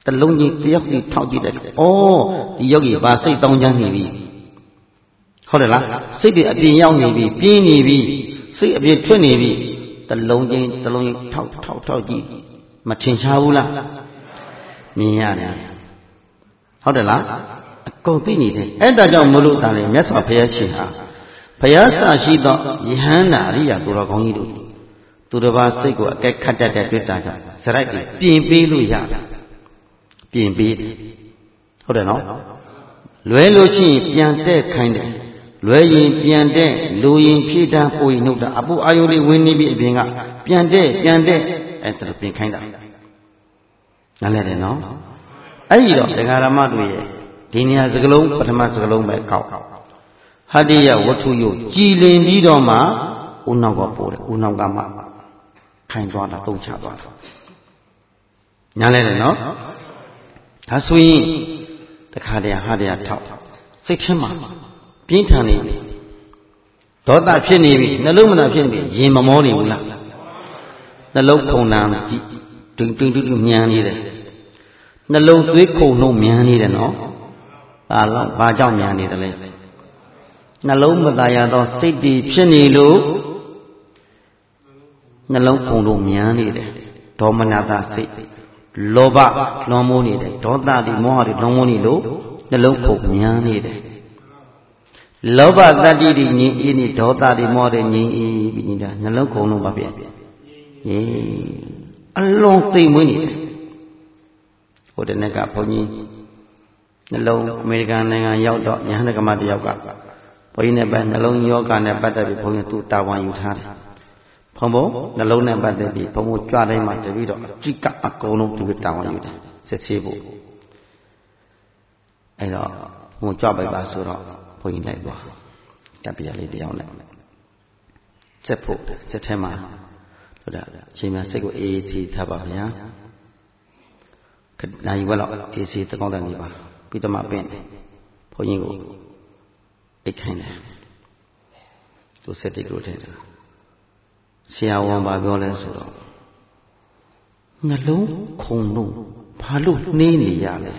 တလုံးကြီးတယောက်စီထောက်ကြည့်တယ်ဩဒီယောဂီဘာစိတ်တောင်းချမ်းနေပြီဟုတ်တယ်လားစိတ်တွေအပြင်ရောက်နေပြီပြင်းနေပြီစိတ်အပြင်ထွက်နေပြီတလုံးချင်းတလုံးချင်းထောက်ထောက်ထောက်ကြည့်မထင်ရှားဘူးလားမြင်ရတယ်ဟုတ်တယ်လားအကုန်သိနေတယ်အဲ့ဒါကြောင့်မလို့တာလေမြတ်စွာဘုရားရှင်ဟာဘုရားဆရှိသောယဟန္တာအရိယာကိုတော်ကောင်းကြီးတို့သူတစ်ပါးစိတ်ကိုအကဲခတ်တတ်တဲ့တွေ့တာကြောင့်စရိုက်တွေပြင်ပေးလို့ရတယ်ပြင်ပေးတယ်ဟုတ်တယ်နော်လွဲလို့ရှိရင်ပြန်တဲ့ခိုင်းတယ်လွဲရင်ပြန်တဲ့လူရင်ဖြည့်တန်းပိုရင်နှုတ်တာအပူအာယုလေးဝင်နေပြီအပြင်ကပြန်တဲ့ပြန်တဲ့အဲ့ဒါပြင်ခိုင်းတာနားလည်တယ်နော်အဲ့ဒီတော့ဒကာရမတို့ရဲ့ဒီနေရာစကလုံးပထမစကလုံးပဲကောက်ဟတ္တိယဝတ္ထုယုကြည်လင်ပြီးတော့မှဦးနောက်ကပို့တယ်ဦးနောက်ကမှခိုင်းသွားတာသုံးချသွားတာညားလဲတယ်နော်ဒါဆိုရင်တခါတည်းဟာတရားထောက်စိတ်ထဲမှာပြင်းထန်နေပြီဒေါသဖြစ်နေပြီနှလုံးမနာဖြစ်နေပြီရင်မမောနေဘူးလားနှလုံးခုန်တာကြည့်တွင်တွင်တွင်မြန်နေတယ်နှလုံးသွေးခုန်လို့မြန်နေတယ်နော်ဘာလို့ဘာကြောင့်မြန်နေတယ်လဲနှလုံးမသာရသောစိတ်တည်ဖြစ်နေလို့နှလုံးခုန်လို့မြန်နေတယ်ဒေါမနတာစိတ်လောဘလွန်မိုးနေတယ်ဒေါသတွေမောဟတွေလွန်မိုးနေလို့နှလုံးခုန်မြန်နေတယ်လောဘတတ္တိတွေငြိမ်အေးနေဒေါသတွေမောဟတွေငြိမ်အေးပြီးနေတာနှလုံးခုန်လို့ဘာဖြစ်အေးအလုံးသိမ်မွေးနေတယ်ဟိုတနေ့ကဘုန်းကြီးနှလုံးအမေရိကန်နိုင်ငံရောက်တော့ယဟန်ကမတယောက်ကဘုန်းကြီးနဲ့ပဲနှလုံးယောဂနဲ့ပတ်သက်ပြီးဘုန်းကြီးသူတာဝန်ယူထားတယ်ဘုံဘုံနှလုံးနဲ့ပတ်သက်ပြီးဘုံဘုံကြွတိုင်းမှာတပြီးတော့အจิကအကုန်လုံးသူတာဝန်ယူတယ်စစ်ဆေးဖို့အဲ့တော့ဘုံကြွပိုက်ပါဆိုတော့ဘုန်းကြီးလိုက်သွားတပ်ပြလေးတယောက်နဲ့စက်ဖို့စက်ထဲမှာဟုတ်တယ်အချိန်မှစိတ်ကိုအေးအေးချီထားပါဗျာခဏနိုင်ဝက်တော့အေးစီတကောင်းတန်နေပါပြီးတော့မှပင့်ဘုန်းကြီးကိုအိတ်ခိုင်းတယ်သူစက်တိတ်ကိုထည့်တယ်ဆရာဝန်ဘာပြောလဲဆိုတော့နှလုံးခုန်လို့ဘာလို့နှေးနေရလဲ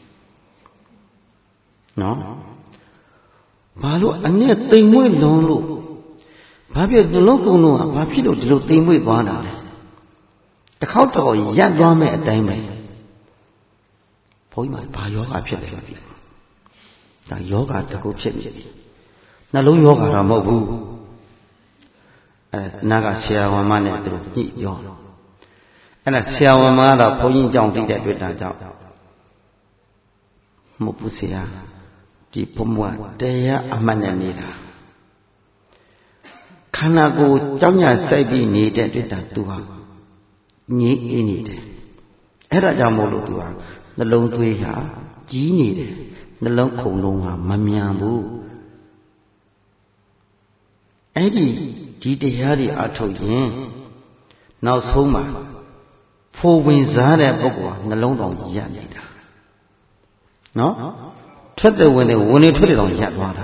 နော်ဘာလို့အနဲ့တိမ်မွေ့လွန်လို့ဘာဖြစ်နှလုံးခုန်လို့ဘာဖြစ်လို့ဒီလိုတိမ်မွေ့သွားတာလဲတစ်ခေါက်တော့ရပ်သွားမဲ့အတိုင်းပဲဘုန်းကြီးမှာဘာယောဂဖြစ်လဲမသိဘူးဒါယောဂတကူဖြစ်နေပြီနှလုံးယောဂတော့မဟုတ်ဘူးအဲနာကဆရာဝန်မနဲ့သူညှိပြောအဲ့ဒါဆရာဝန်မကတော့ဘုန်းကြီးကြောင့်သိတဲ့တွေ့တာကြောင့်မဟုတ်ဘူးဆရာဒီဘုံဘဝတရားအမှတ်နဲ့နေတာခန္ဓာကိုယ်ကြောင့်ညစိုက်ပြီးနေတဲ့တွေ့တာသူဟာငြိအေးနေတယ်အဲ့ဒါကြောင့်မို့လို့သူဟာနှလုံးသွေးဟာကြီးနေတယ်နှလုံးခုန်လုံးဟာမမြန်ဘူးအဲ့ဒီဒီတရားတွေအထုတ်ရင်နောက်ဆုံးမှာဖိုးဝင်စားတဲ့ပုဂ္ဂိုလ်ကနှလုံးတော်ရပ်နေတာနော်ထွက်တဲ့ဝင်တဲ့ဝင်နေထွက်တဲ့တော်ရပ်သွားတာ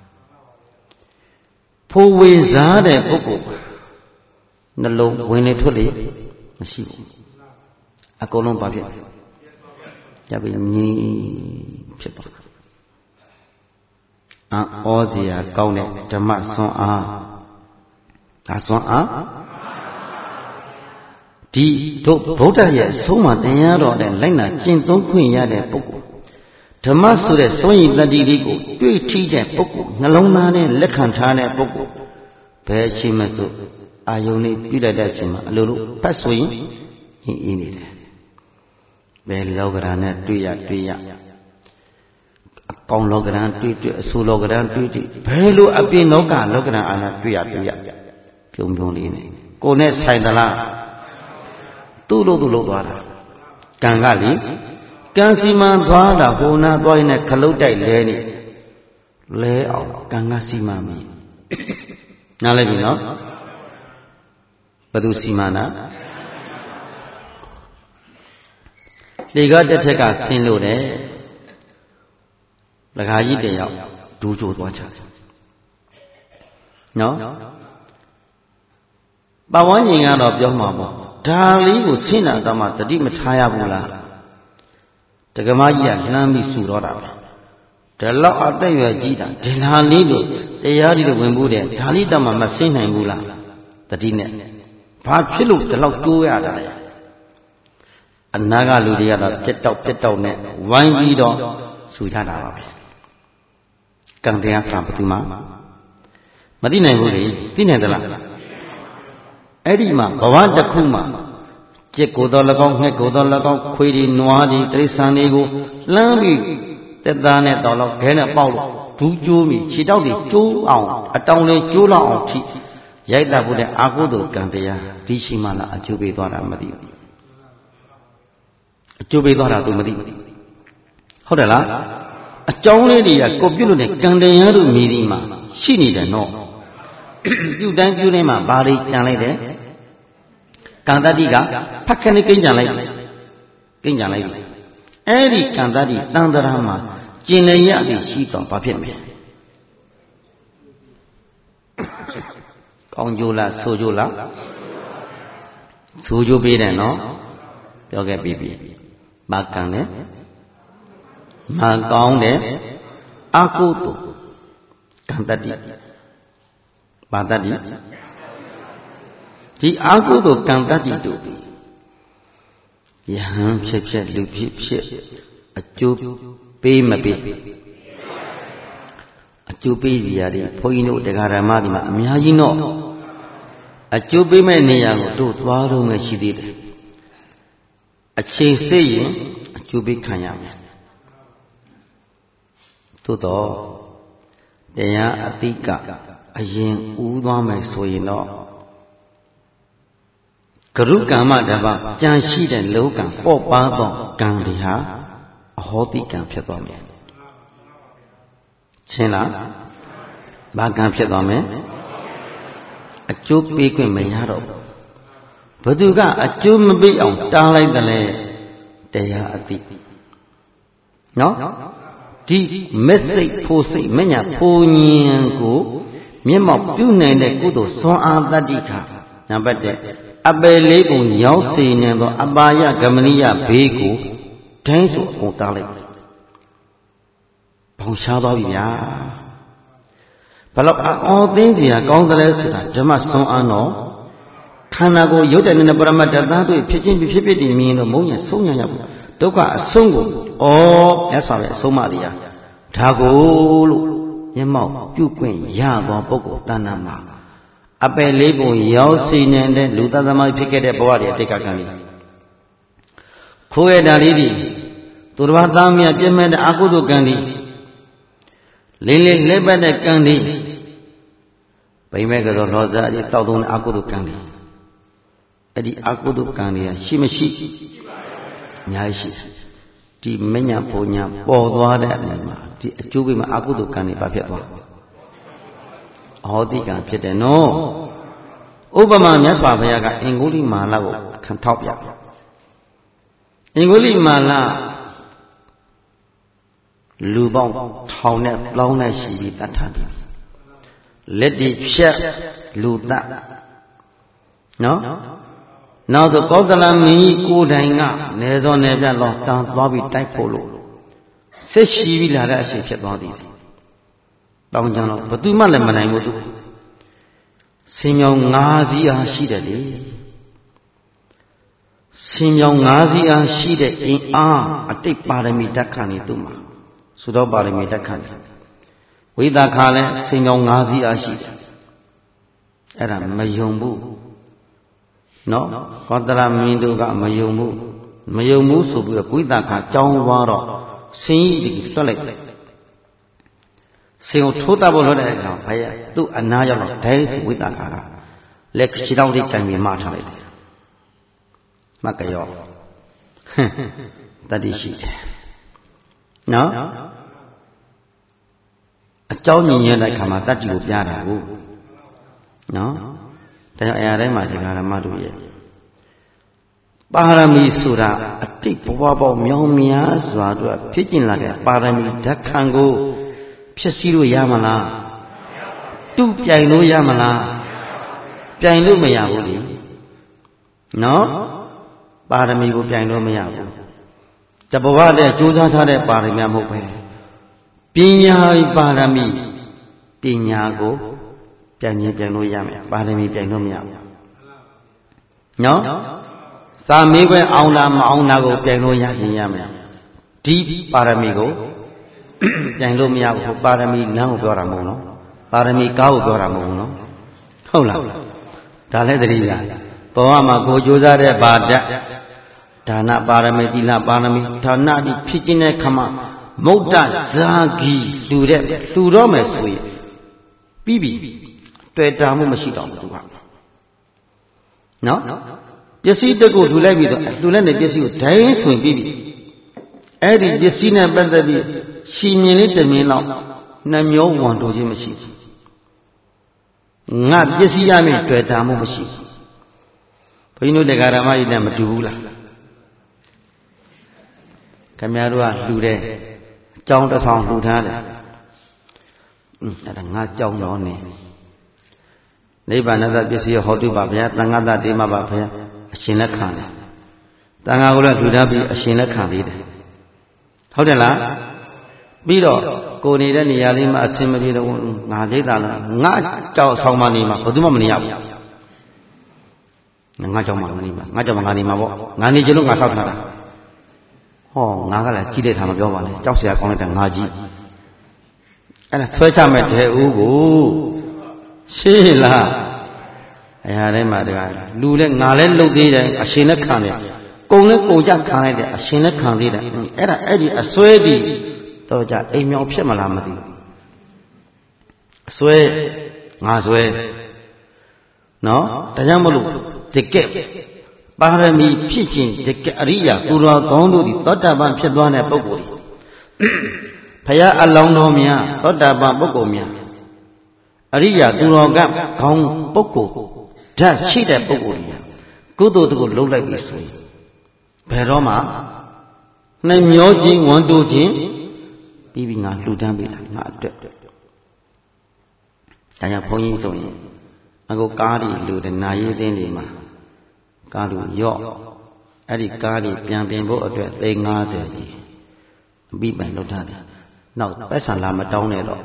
ဖိုးဝင်စားတဲ့ပုဂ္ဂိုလ်နှလုံးဝင်နေထွက်လေမရှိဘူးအကုန်လုံးပါဖြစ်ရပ်ပြီးငြိမ်ဖြစ်သွားအောဩဇေယကောင်းတဲ့ဓမ္မဆွမ်းအားဒါဆွမ်းအားဒီတို့ဗုဒ္ဓရဲ့အဆုံးအမတရားတော်နဲ့လိုက်နာကျင့်သုံးခွင့်ရတဲ့ပုဂ္ဂိုလ်ဓမ္မဆိုတဲ့စွန့်ရည်တတ္တိလေးကိုတွေ့ထိတဲ့ပုဂ္ဂိုလ်နှလုံးသားနဲ့လက်ခံထားတဲ့ပုဂ္ဂိုလ်ဘယ်ရှိမှစို့အာယုန်လေးပြုလိုက်တဲ့အချိန်မှာအလိုလိုပတ်ဆိုရင်ရင်းအင်းနေတယ်ဘယ်လောကဓာတ်နဲ့တွေ့ရတွေ့ရအကောင်းလောကဓာတ်တွေ့တွေ့အဆူလောကဓာတ်တွေ့တွေ့ဘယ်လိုအပြင်လောကလောကဓာတ်အာနဲ့တွေ့ရတွေ့ရပြုံပြုံလေးနေကိုယ်နဲ့ဆိုင်သလားသူ့လို့သူ့လို့သွားတာကံကလေကံစီမံသွားတာဟိုနာသွားရင်ခလုတ်တိုက်လဲနေလဲအောင်ကံကစီမံပြီနားလည်ပြီနော်ဘယ်သူစီမံတာလေကားတစ်ထက်ကဆင်းလို့တယ်လကားကြီးတယောက်ဒူးကြိုသွားချတယ်နော်ပဝန်းကျင်ကတော့ပြောမှာပေါ့ဒါလေးကိုဆင်းတာတော့မှတတိမထားရဘူးလားတက္ကမကြီးကလမ်းပြီးဆူတော့တာပဲဒါလောက်အသက်ရွယ်ကြီးတာဒီလာလေးလို့တရားဒီလိုဝင်ဖို့တဲ့ဒါလေးတော့မှမဆင်းနိုင်ဘူးလားတတိနဲ့ဘာဖြစ်လို့ဒီလောက်တိုးရတာလဲအနာကလူတွေကတော့ပြက်တောက်ပြက်တောက်နဲ့ဝိုင်းပြီးတော့ဆူကြတာပါပဲကံတရားကဘယ်သူမှမသိနိုင်ဘူးလေသိနိုင်သလားအဲ့ဒီမှာဘဝတစ်ခုမှာကြက်ကိုယ်တော်၎င်းငှက်ကိုယ်တော်၎င်းခွေးတွေနွားတွေတိရစ္ဆာန်တွေကိုလှမ်းပြီးတက်သားနဲ့တော်တော့ခဲနဲ့ပေါက်လို့ဒူးကျိုးပြီးခြေတောက်တွေကျိုးအောင်အတောင်လေးကျိုးလောက်အောင်ထိရိုက်တာဖို့တဲ့အာဟုတုကံတရားဒီရှိမှလားအကျိုးပေးသွားတာမသိဘူးအကျိုးပေးသွားတာသူမသိဘူးဟုတ်တယ်လားအကြောင်းလေးတွေကကိုပြုတ်လို့တဲ့ကံတရားတို့မြည်ဒီမှာရှိနေတယ်နော်ပြုတ်တိုင်းပြုတ်တိုင်းမှာဘာတွေကြံလိုက်တယ်ကံတတိကဖက်ခနဲ့ကိန်းကြံလိုက်ကိန်းကြံလိုက်ပြီအဲ့ဒီကံတတိတန်တရာမှာကျင်လျက်ပြီးရှိတော့ဘာဖြစ်မလဲကောင်းကြိုးလားဆိုကြိုးလားဆိုကြိုးပေးတယ်နော်ပြောခဲ့ပြီပြီမကံနဲ့မကောင်းတဲ့အာကုသိုလ်ကံတတိဘာတတိဒီအာကုသိုလ်ကံတတိတို့ယဟန်ဖြစ်ဖြစ်လူဖြစ်ဖြစ်အကျိုးပေးမပေးအကျိုးပေးစီရတယ်ဘုန်းကြီးတို့တရားဓမ္မဒီမှာအများကြီးတော့အကျိုးပေးမဲ့နေရာကိုတို့သွားတော့မှရှိသေးတယ်အချိန်စိတ်ရင်အကျိုးပေးခံရမယ်သို့တော့တရားအတိကအရင်ဦးသွားမယ်ဆိုရင်တော့ကရုကမ္မတပါကြံရှိတဲ့လောကံပေါ့ပါသောကံတွေဟာအဟောတိကံဖြစ်သွားမယ်ရှင်းလားဘာကံဖြစ်သွားမယ်အကျိုးပေးခွင့်မရတော့ဘူးဘသူကအကျိုးမပေးအောင်တားလိုက်တယ်လေတရားအတိနော်ဒီမက်စိတ်ဖိုးစိတ်မညာဖိုးညင်ကိုမျက်မှောက်ပြုနိုင်တဲ့ကုသိုလ်စွမ်းအားတတ္တိခနံပါတ်တစ်အပယ်လေးပုံရောက်စေနေသောအပါယဂမနိယဘေးကိုဒိုင်းဆိုအကုန်တားလိုက်ဘောင်ရှားသွားပြီဗျာဘလို့အော်သိင်းစီကကောင်းတယ်လဲဆိုတာဓမ္မစွမ်းအားတော့ခန္ဓာကိုယ်ရုပ်တဏ္ဍပရမတ္တသတို့ဖြစ်ချင်းဖြစ်ဖြစ်တည်မြင်လို့မုံညာဆုံးညာရောက်ဒုက္ခအဆုံးကိုဩမြတ်စွာဘုရားအဆုံးမတရားဒါကိုလို့မျက်မှောက်ပြုခွင့်ရသောပုဂ္ဂိုလ်တဏ္ဍမှာအပယ်လေးပုံရောက်စီနေတဲ့လူသတ္တမဖြစ်ခဲ့တဲ့ဘဝတွေအတိတ်ကံလေးခိုးရတာလေးတွေသူတော်ဘာသားမြတ်ပြည့်မဲ့တဲ့အကုသိုလ်ကံတွေလင်းလေးလက်ပတ်တဲ့ကံတွေဗိမဲ့ကတော့လောဇာကြီးတောက်သုံးတဲ့အကုသိုလ်ကံတွေအဲ့ဒီအကုသိုလ်ကံတွေကရှိမရှိအများကြီးရှိဒီမညာပုံညာပေါ်သွားတဲ့အချိန်မှာဒီအကျိုးပေးမှာအကုသိုလ်ကံတွေဘာဖြစ်သွားအဟောတိကံဖြစ်တယ်နော်ဥပမာမြတ်စွာဘုရားကအင်္ဂုလိမာလကိုခံထောက်ပြအင်္ဂုလိမာလလူပေါင်းထောင်နဲ့လောင်းနဲ့ရှိပြီးတတ်ထားတယ်လက်တီဖြတ်လူတတ်နော်နောက်တော့ကောသလမင်းကြီးကိုယ်တိုင်ကနေစောနေပြလောတန်သွားပြီးတိုက်ဖို့လို့စစ်ရှိပြီးလာတဲ့အချိန်ဖြစ်သွားသည်တောင်းကြတော့ဘသူမှလည်းမနိုင်ဘူးသူဆင်းမြောင်၅စီးအားရှိတယ်လေဆင်းမြောင်၅စီးအားရှိတဲ့အင်အားအတိတ်ပါရမီဓာတ်ခံနေသူမှာသုတော်ပါရမီဓာတ်ခံတယ်ဝိသခါလည်းဆင်းမြောင်၅စီးအားရှိတယ်အဲ့ဒါမယုံဘူးနော်ကောသလမင်းတို့ကမယုံဘူးမယုံဘူးဆိုပြီးတော့ဝိသခါကြောင်းသွားတော့ဆင်းကြီးတည်လွှတ်လိုက်တယ်ဆင်းကိုထိုးတတ်ဖို့လုပ်တဲ့အခါဘယ်သူ့အနာရောက်တော့ဒိုင်းဝိသခါကလက်ခြေထောက်လေးကင်ပြီးမထားလိုက်တယ်မကရောတတိရှိတယ်နော်အကြောင်းမြင်ရတဲ့အခါမှာတတ္တိကိုပြတာကိုနော်ဒါကြောင့်အရာတိုင်းမှာဒီဃာရမတို့ရဲ့ပါရမီဆိုတာအတိတ်ဘဝပေါင်းမြောင်များစွာတို့ဖြစ်ကျင်လာတဲ့ပါရမီဓာတ်ခံကိုဖြစ်စီလို့ရမလားတူပြိုင်လို့ရမလားပြိုင်လို့မရဘူးလေနော်ပါရမီကိုပြိုင်လို့မရဘူးတဘဝတဲ့ကြိုးစားထားတဲ့ပါရမီမဟုတ်ပဲပညာပါရမီပညာကိုပြန်ရင်ပြန်လို့ရမယ်ပါရမီပြန်လို့မရဘူးနော်စာမေးပွဲအောင်တာမအောင်တာကိုပြန်လို့ရရင်ရမယ်ဒီပါရမီကိုပြန်လို့မရဘူးပါရမီလမ်းကိုပြောတာမဟုတ်နော်ပါရမီကားကိုပြောတာမဟုတ်ဘူးနော်ဟုတ်လားဒါလည်းတတိယဘဝမှာကိုကြိုးစားတဲ့ဘာတတ်ဒါနပါရမီသီလပါရမီဌာနဒီဖြစ်ခြင်းတဲ့ခမမုဒ္ဒဇာဂီလူတဲ့လူတော့မယ်ဆိုရင်ပြီးပြီတွေ့တာမှုမရှိတော့ဘူးသူကနော်ပစ္စည်းတစ်ခုလှူလိုက်ပြီးတော့လှူလိုက်တဲ့ပစ္စည်းကိုဒိုင်းဆိုရင်ပြီးပြီအဲ့ဒီပစ္စည်းနဲ့ပတ်သက်ပြီးရှင်မြင်လေးတမင်းလောက်နှမျောဝန်တိုခြင်းမရှိဘူးငါပစ္စည်းရမယ်တွေ့တာမှုမရှိဘူးဘုန်းကြီးတို့တရားဓမ္မကြီးနဲ့မတူဘူးလားခင်ဗျားတို့ကလှူတဲ့ကြောင်းတစ်ဆောင်လှူထားတယ်อืมအဲ့ဒါငါကြောင်းတော်နေနိဗ္ဗာန်သပစ္စည်းဟောတုပါဗျာသံဃာတတေမပါဗျာအရှင်လက်ခံတယ်တန်ဃာကိုလည်းလှူထားပြီးအရှင်လက်ခံသေးတယ်ဟုတ်တယ်လားပြီးတော့ကိုနေတဲ့နေရာလေးမှာအစင်မပြေတော့ငါသိတာလားငါကြောက်ဆောင်မနေမှာဘယ်သူမှမနေရဘူးငါကြောက်မှမနေမှာငါကြောက်မှငါနေမှာပေါ့ငါနေချင်လို့ငါဆောက်ထားတာဟောငါကလည်းကြီးတဲ့ထားမပြောပါနဲ့ကြောက်เสียကောင်းလိုက်တဲ့ငါကြီးအဲ့ဒါဆွဲချမဲ့တဲ့ဦးကိုရှင်းလားအရာတိုင်းမှာတကလူလဲငါလဲလှုပ်သေးတယ်အရှင်လက်ခံတယ်ကုံလဲကုံကြခံလိုက်တယ်အရှင်လက်ခံသေးတယ်အဲ့ဒါအဲ့ဒီအစွဲဒီတော့ကြအိမ်မြောင်ဖြစ်မလားမသိဘူးအစွဲငါစွဲနော်ဒါကြောင့်မလို့တကယ်ပါရမီဖြစ်ခြင်းတကယ်အရိယာသူတော်ကောင်းတို့ဒီသောတာပန်ဖြစ်သွားတဲ့ပုဂ္ဂိုလ်ဘုရားအလောင်းတော်များသောတာပန်ပုဂ္ဂိုလ်များအရိယာသူတော်ကခေါင်းပုဂ္ဂိုလ်ဓာတ်ရှိတဲ့ပုဂ္ဂိုလ်များကုသိုလ်တို့ကိုလှုပ်လိုက်ပြီဆိုရင်ဘယ်တော့မှနှမျောခြင်းဝန်တိုးခြင်းပြီးပြီးငါလှူဒန်းပေးတာငါအတွက်ဒါကြောင့်ဘုန်းကြီးဆိုရင်အခုကားတွေလူတဲ့နာရီအသင်းတွေမှာကားလူရော့အဲ့ဒီကားတွေပြန်ပြင်ဖို့အတွက်သိန်း၅၀ကြီးအပြီးပိုင်လုပ်ထားတယ်နောက်ပတ်စံလာမတောင်းနဲ့တော့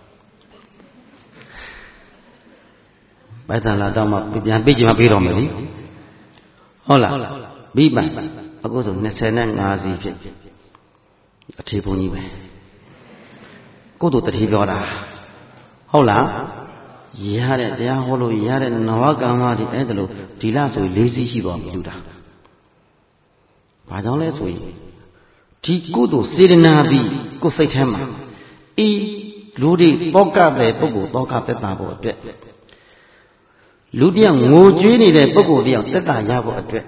ပတ်စံလာတောင်းမှပြန်ပေးချင်မှပေးတော့မယ်လေဟုတ်လားပြီးပိုင်အခုဆို၂၅စီးဖြစ်အထေဘုန်းကြီးပဲကိုယ်တို့တတိပြောတာဟုတ်လားရတဲ့တရားဟောလို့ရတဲ့နဝကမ္မဒီအဲ့ဒါလို့ဒီလားဆို၄စီးရှိသွားပြီလူတာဘာကြောင့်လဲဆိုရင်ဒီကုသိုလ်စေတနာသည်ကိုယ်စိတ်ထဲမှာဤလူတွေတောကပဲပုဂ္ဂိုလ်တောကသက်တာဖို့အတွက်လူတယောက်ငိုကြွေးနေတဲ့ပုဂ္ဂိုလ်တယောက်သက်တာရဖို့အတွက်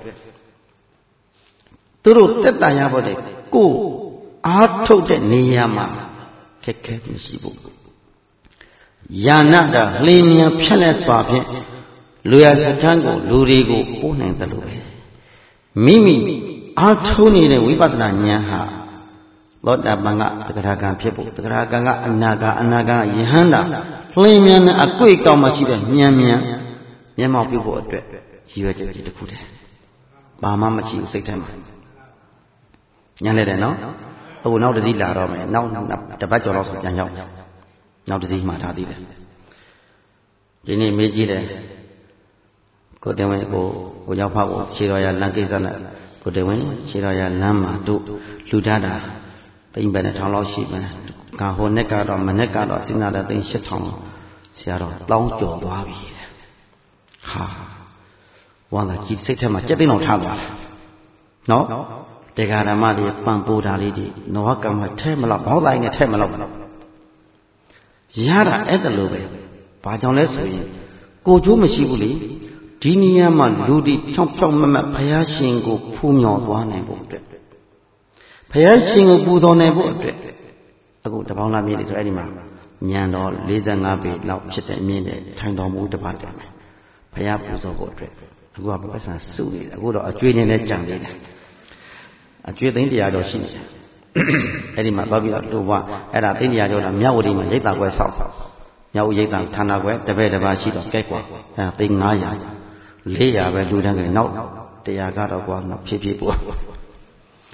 သူတို့သက်တာရဖို့တဲ့ကိုယ်အားထုတ်တဲ့နေရာမှာခက်ခဲမရှိဘူးယာနတာလင်းမြန်ဖြတ်လက်စွာဖြင့်လူရစခန်းကိုလူတွေကိုပို့နိုင်တယ်လို့ပဲမိမိအားထုတ်နေတဲ့ဝိပဿနာဉာဏ်ဟာသောတာပန်ကသက္ကရာကံဖြစ်ဖို့သက္ကရာကံကအနာကအနာကယဟန္တာလင်းမြန်တဲ့အကွေ့ကောင်းမှရှိတဲ့ဉာဏ်မြန်မျက်မှောက်ပြုဖို့အတွက်ရည်ရွယ်ချက်ကြီးတစ်ခုတည်းဘာမှမရှိဘူးစိတ်ထဲမှာညံလိုက်တယ်နော်အခုနောက်တစ်စီးလာတော့မယ်နောက်တပတ်ကျော်လောက်ဆိုပြန်ရောက်နောက်တစ်စီးမှထားသေးတယ်ဒီနေ့မေးကြည့်တယ်ကိုတင်ဝင်ကိုကိုရောက်ဖဖို့ခြေတော်ရလမ်းကိစ္စနဲ့ကိုတင်ဝင်ခြေတော်ရလမ်းမှာတို့လူထားတာသိမ့်ပဲနဲ့ထောင်လောက်ရှိမယ်ကဟိုနဲ့ကတော့မနဲ့ကတော့စဉ်းစားတဲ့သိန်း၈ထောင်ဆရာတော်တောင်းကြော်သွားပြီဟာဝါလာကြည့်စိတ်ထဲမှာကြက်သိန်းအောင်ထားသွားတာနော်တရားဓမ္မတွေပံပိုးတာလေးတွေနဝကမ္မထဲမလောက်ဘောင်းတိုင်းနဲ့ထဲမလောက်ရတာအဲ့ဒါလိုပဲဘာကြောင့်လဲဆိုရင်ကိုကျိုးမရှိဘူးလေဒီနေရာမှာလူဒီဖြောင်းဖြောင်းမမတ်ဘုရားရှင်ကိုဖူးမြော်သွားနိုင်ဖို့အတွက်ဘုရားရှင်ကိုပူဇော်နိုင်ဖို့အတွက်အခုတပေါင်းလာမြင်နေဆိုအဲ့ဒီမှာညံတော်၄၅ပေလောက်ဖြစ်တဲ့အမြင့်နဲ့ထိုင်တော်မူတပါးတယ်မယ်ဘုရားပူဇော်ဖို့အတွက်အခုကပတ်စံစုနေတယ်အခုတော့အကျွေးနေနဲ့ကြံနေတယ်အကျွေးသိန်းတရားကျော်ရှိနေတယ်အဲ့ဒီမှာသွားပြီးတော့တူဝအဲ့ဒါသိန်းတရားကျော်တာမြောက်ဝတီမှာရိတ်တာကွဲဆောက်မြောက်ရိတ်တာဌာနကွဲတပည့်တပါးရှိတော့ကဲကွာအဲ့ဒါသိန်း၅ရာ၄ရာပဲလူတန်းကနောက်တရားကတော့ကွာဖြည်းဖြည်းပို့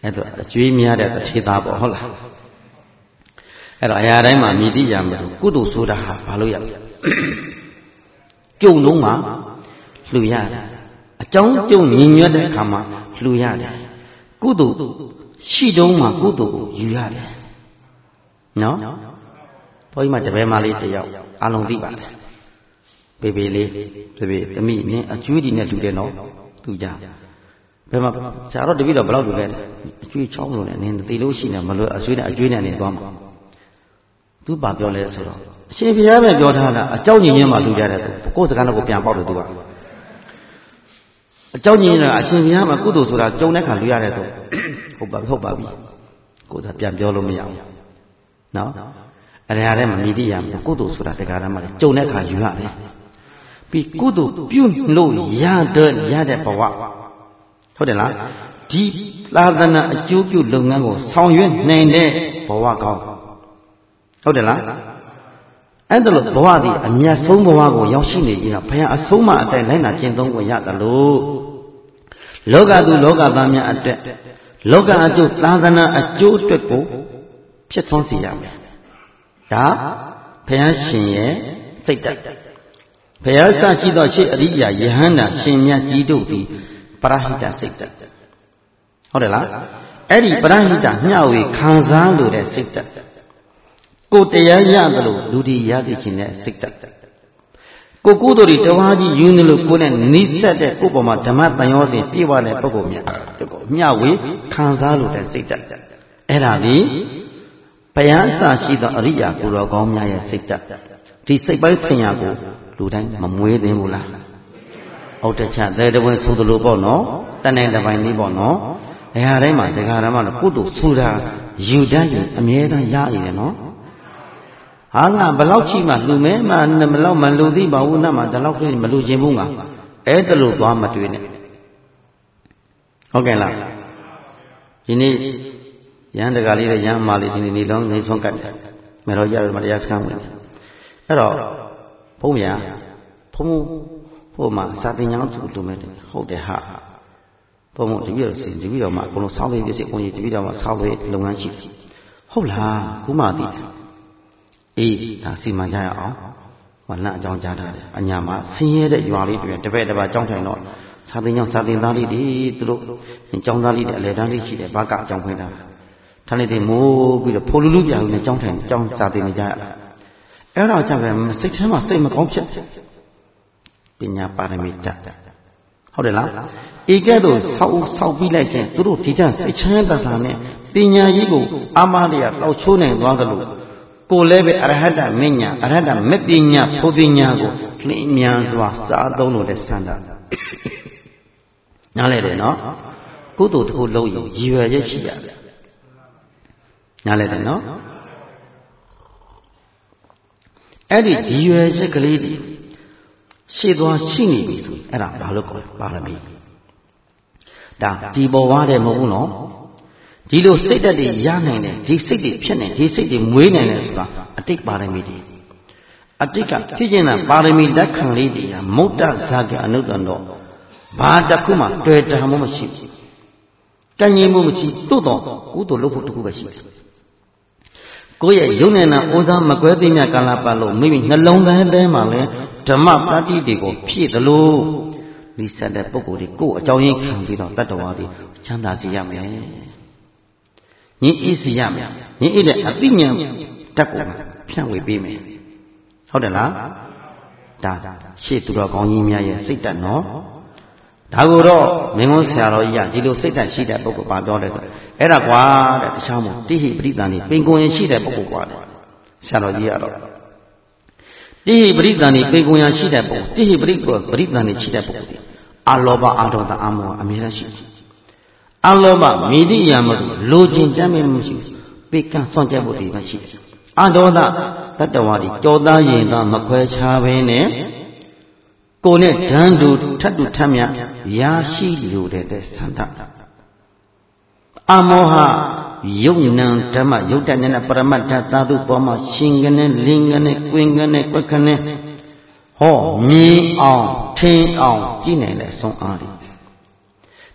အဲ့တော့အကျွေးများတဲ့တစ်ထေသားပေါ့ဟုတ်လားအဲ့တော့အရာတိုင်းမှာမြည်တိရမလို့ကုသိုလ်ဆိုတာဟာဘာလို့ရလဲကြုံလုံးမှာလှူရတယ်အကြောင်းကြုံညီညွတ်တဲ့အခါမှာလှူရတယ်ကုသိုလ်ရှိတုံးမှာကုသိုလ်ကိုယူရတယ်နော်ဘုန်းကြီးမတပည့်မလေးတယောက်အလုံးသိပါတယ်ပေပေလေးပေပေသမီးနင်းအကျွေးဒီနဲ့လှူတယ်နော်သူကြဘယ်မှာဆရာတော်တပည့်တော်ဘယ်လောက်လှူလဲအကျွေးချောင်းလို့နဲ့နင်းသိလို့ရှိနေမလို့အကျွေးနဲ့အကျွေးနဲ့နေသွားမှာသူဘာပြောလဲဆိုတော့အရှင်ဘုရားပဲပြောထားတာအကြောင်းညီညွတ်မှလှူကြတယ်ကိုယ်စကားတော့ကိုပြန်ပေါက်လို့သူကအကြောင်းညီညွတ်တာအရှင်ဘုရားမှာကုသိုလ်ဆိုတာကြုံတဲ့ခါလှူရတယ်ဆိုဟုတ်ပါပြီဟုတ်ပါပြီကိုယ်ကပြန်ပြောလို့မရဘူးနော်အရာထဲမှာမြည်တိရမှာကုသိုလ်ဆိုတာတရားဓမ္မတွေကြုံတဲ့ခါယူရတယ်ပြီးကုသိုလ်ပြုလို့ရတဲ့ရတဲ့ဘဝဟုတ်တယ်လားဒီသာသနာအကျိုးပြုလုပ်ငန်းကိုဆောင်ရွက်နိုင်တဲ့ဘဝကောင်းဟုတ်တယ်လားအဲ့ဒါလို့ဘဝဒီအမြတ်ဆုံးဘဝကိုရောက်ရှိနေခြင်းကဘုရားအဆုံးမအတိုင်းလိုက်နာကျင့်သုံးကိုရတယ်လို့လောကသူလောကသားများအတွက်လောကအကျိုးသာသနာအကျိုးအတွက်ကိုဖြစ်ထွန်းစေရမယ်ဒါဘုရားရှင်ရဲ့စိတ်ဓာတ်ဘုရားစရှိသောရှေ့အရိယာယဟန္တာရှင်မြတ်ကြီးတို့သည်ပရဟိတစိတ်ဓာတ်ဟုတ်တယ်လားအဲ့ဒီပရဟိတမျှဝေခံစားလို့တဲ့စိတ်ဓာတ်ကိုတရားရတယ်လို့လူဒီရသိခြင်းနဲ့စိတ်ဓာတ်ကိုကုသိုလ်တွေတဝါကြီးယူနေလို့ကိုယ်နဲ့နိစ္စတဲ့ကိုယ်ပေါ်မှာဓမ္မတန်ရောစဉ်ပြေဝတဲ့ပုဂ္ဂိုလ်များတို့ကိုမျှဝေခံစားလို့တဲ့စိတ်ဓာတ်အဲ့ဒါဒီဘုရားစာရှိသောအရိယာကိုယ်တော်ကောင်းများရဲ့စိတ်ဓာတ်ဒီစိတ်ပိုင်းဆင်ညာကိုလူတိုင်းမမွေးသင့်ဘူးလားအောက်တချသဲတဝင်းဆိုသလိုပေါ့နော်တန်တဲ့တပိုင်းလေးပေါ့နော်ဘယ်ဟာတိုင်းမှာတရားဓမ္မတော့ကုသိုလ်ဆိုတာယူတတ်ရင်အမြဲတမ်းရနေတယ်နော်ဟာငါဘလောက်ချိမှလူမဲမှဘလောက်မလူသေးပါဘူးနတ်မှဒီလောက်ကလေးမလူခြင်းဘူးငါအဲ့ဒါလို့သွားမတွေ့နဲ့ဟုတ်ကဲ့လားဒီနေ့ရန်တကာလေးတဲ့ရန်မာလေးဒီနေ့နေလုံးနေဆုံးကတ်တယ်မတော်ကြတော့မတရားစခန်းဝင်အဲ့တော့ဘုန်းကြီးဘုန်းဘုန်းမှာစာတင်ညာသူလူမဲတယ်ဟုတ်တယ်ဟာဘုန်းဘုန်းတပည့်တော်စင်တပည့်တော်မှာအကုန်လုံးဆောင်းလေးပြည့်ဘုန်းကြီးတပည့်တော်မှာဆောင်းလေးလုပ်ငန်းရှိတယ်ဟုတ်လားခုမှသိတယ်အေးဒါစီမံကြရအောင်ဟောလန့်အကြောင်းကြားထားတယ်အညာမှာဆင်းရဲတဲ့ရွာလေးတွေတပည့်တပည့်ကြောင်းထိုင်တော့စာတင်ကြောင်းစာတင်သားလေးတွေသူတို့ကျောင်းသားလေးတွေအလဲတန်းလေးရှိတယ်ဘာကအကြောင်းဖွင့်တာထားလိုက်တယ်မိုးပြီးတော့ဖိုလူလူပြာလို့နဲ့ကြောင်းထိုင်ကြောင်းစာတင်နေကြရတာအဲ့တော့ကြောင့်လည်းစိတ်ထဲမှာစိတ်မကောင်းဖြစ်ပညာပါရမီတတ်ဟုတ်တယ်လားဧကဲ့သို့ဆောက်ဆောက်ပြီးလိုက်ခြင်းသူတို့ဒီကျစိတ်ချမ်းသာသာနဲ့ပညာကြီးကိုအာမလျာတောက်ချိုးနိုင်သွားသလိုကိုယ်လည်းပဲအရဟတမဉ္ဇဉ်အရဟတမပညာဖို့ပညာကိုလင်းမြန်စွာစားသုံးလို့တဲ့စံတာနားလဲတယ်နော်ကုသိုလ်တစ်ခုလုံးရင်ရည်ရွယ်ရရှိရတယ်နားလဲတယ်နော်အဲ့ဒီရည်ရွယ်ချက်ကလေးတွေရှေ့သွားရှိနေပြီဆိုအဲ့ဒါဘာလို့ခေါ်လဲပါရမီဒါဒီပေါ်ဝါတဲ့မဟုတ်ဘူးနော်ဒီလိုစိတ်ဓာတ်တွေရနိုင်တယ်ဒီစိတ်တွေဖြစ်နေဒီစိတ်တွေမွေးနိုင်တယ်ဆိုတာအတိတ်ပါရမီတွေအတိတ်ကဖြစ်ခြင်းတာပါရမီဓာတ်ခံလေးတွေဟာမုဒ္ဒဇာကအနုတ္တန်တော့ဘာတစ်ခုမှတွေ့တာမှမရှိဘူးကံကြီးမှုမရှိသို့တော့ကုသိုလ်လုပ်ဖို့တစ်ခုပဲရှိတယ်ကိုယ့်ရဲ့ယုံနဲ့နာအိုးစားမကွဲသိမြကာလပတ်လို့မိမိနှလုံးသားထဲမှာလဲဓမ္မပတ္တိတွေကိုဖြည့်သလိုလိဆက်တဲ့ပုဂ္ဂိုလ်တွေကိုယ်အကြောင်းရင်းခံပြီးတော့တတ္တဝါတွေချမ်းသာစေရမယ်ညီအေးစီရမယ်ညီအေးတဲ့အသိဉာဏ်ဓာတ်ကိုဖြန့်ဝေပေးမယ်ဟုတ်တယ်လားဒါရှေ့သူတော်ကောင်းကြီးများရဲ့စိတ်ဓာတ်နော်ဒါကိုတော့မင်းကုန်းဆရာတော်ကြီးကဒီလိုစိတ်ဓာတ်ရှိတဲ့ပုဂ္ဂိုလ်ပါပြောတယ်ဆိုအဲ့ဒါကွာတဲ့တခြားမဟုတ်တိဟိပရိသန္တိပင်ကိုယ်ရင်ရှိတဲ့ပုဂ္ဂိုလ်ကွာတဲ့ဆရာတော်ကြီးကတော့တိဟိပရိသန္တိပင်ကိုယ်ရင်ရှိတဲ့ပုဂ္ဂိုလ်တိဟိပရိပရိသန္တိရှိတဲ့ပုဂ္ဂိုလ်အာလောဘအာဒေါသအာမောအမြဲတမ်းရှိတယ်အလောဘမိတိယမလို့လိုချင်တမ်းမဲ့မရှိဘူးပေကံစွန့်ကြဖို့ဒီမှာရှိတယ်အဒေါသတတ္တဝါဒီကြောသားရင်သားမခွဲခြားဘဲနဲ့ကိုယ်နဲ့ဓာန်တူထတ်တူထမ်းမြရရှိလိုတဲ့သန္တာအမောဟယုတ်နံဓမ္မယုတ်တနဲ့ပရမတ္ထသာဓုပေါ်မှာရှင်ကနေလင်းကနေကွင်ကနေကွက်ခနဲ့ဟောမြင်အောင်ထင်အောင်ကြည့်နိုင်တဲ့ဆုံးအားတွေ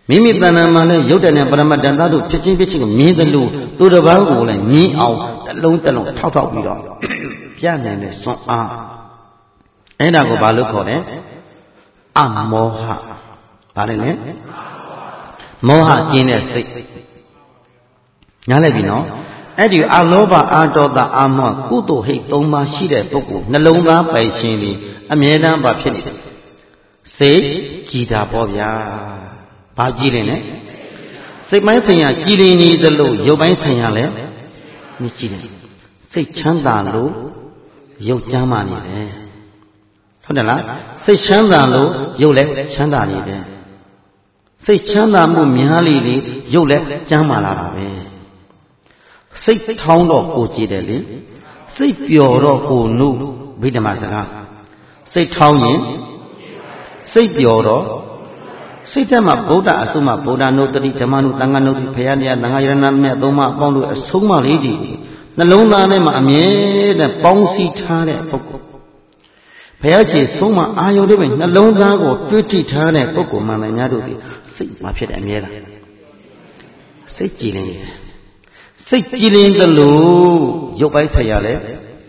မိမိတဏ္ဍာမှာလည်းရုပ်တဏ္ဍပရမတ္တသတို့ဖြစ်ချင်းဖြစ်ချင်းကိုမြင်တယ်လို့သူတစ်ပါးကိုလည်းမြင်အောင်တစ်လုံးတစ်လုံးထောက်ထောက်ပြီးတော့ပြနိုင်တဲ့စွမ်းအားအဲ့ဒါကိုဘာလို့ခေါ်လဲအမောဟဘာလဲလဲမောဟကျင်းတဲ့စိတ်ညားလိုက်ပြီနော်အဲ့ဒီအလောဘအာဒေါသအာမောကုသိုလ်ဟိတ်သုံးပါးရှိတဲ့ပုဂ္ဂိုလ်နှလုံးသားပိုင်ရှင်ပြီးအမြဲတမ်းပါဖြစ်နေတယ်စိတ်ကြည်တာပေါ့ဗျာဘာကြည်လင်လဲစိတ်ပိုင်းဆိုင်ရာကြည်လင်နေသလိုရုပ်ပိုင်းဆိုင်ရာလည်းမကြည်လင်စိတ်ချမ်းသာလို့ရုပ်ချမ်းသာနေတယ်ဟုတ်တယ်လားစိတ်ချမ်းသာလို့ရုပ်လည်းချမ်းသာနေတယ်စိတ်ချမ်းသာမှုများလေလေရုပ်လည်းချမ်းသာလာတာပဲစိတ်ထောင်းတော့ကိုကြည်တယ်လေစိတ်ပျော်တော့ကိုနုဗိဓမာစကားစိတ်ထောင်းရင်စိတ်ပျော်တော့စိတ်ထဲမှာဗုဒ္ဓအဆုံးမဗုဒ္ဓနုတ္တိဓမ္မနုသံဃာနုတ္တိဘုရားတရားသံဃာယရဏမြတ်သုံးပါးအပေါင်းတို့အဆုံးမလေးကြီးနှလုံးသားထဲမှာအမြဲတမ်းပေါင်းစည်းထားတဲ့ပုဂ္ဂိုလ်ဘုရားကြီးဆုံးမအာယုန်တွေပဲနှလုံးသားကိုတွေးကြည့်ထားတဲ့ပုဂ္ဂိုလ်မှန်တယ်များတို့ဒီစိတ်မှာဖြစ်တဲ့အမြဲတမ်းစိတ်ကြည်လင်နေတယ်စိတ်ကြည်လင်တယ်လို့ရုပ်ပိုင်းဆိုင်ရာလဲ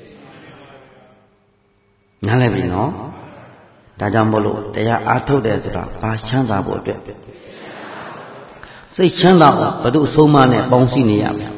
နားလည်ပြီနော်ဒါကြောင့်မို့လို့တရားအားထုတ်တယ်ဆိုတာဘာချမ်းသာဖို့အတွက်စိတ်ချမ်းသာအောင်ဘု து ဆုံးမနဲ့ပေါင်းစည်းနေရမယ်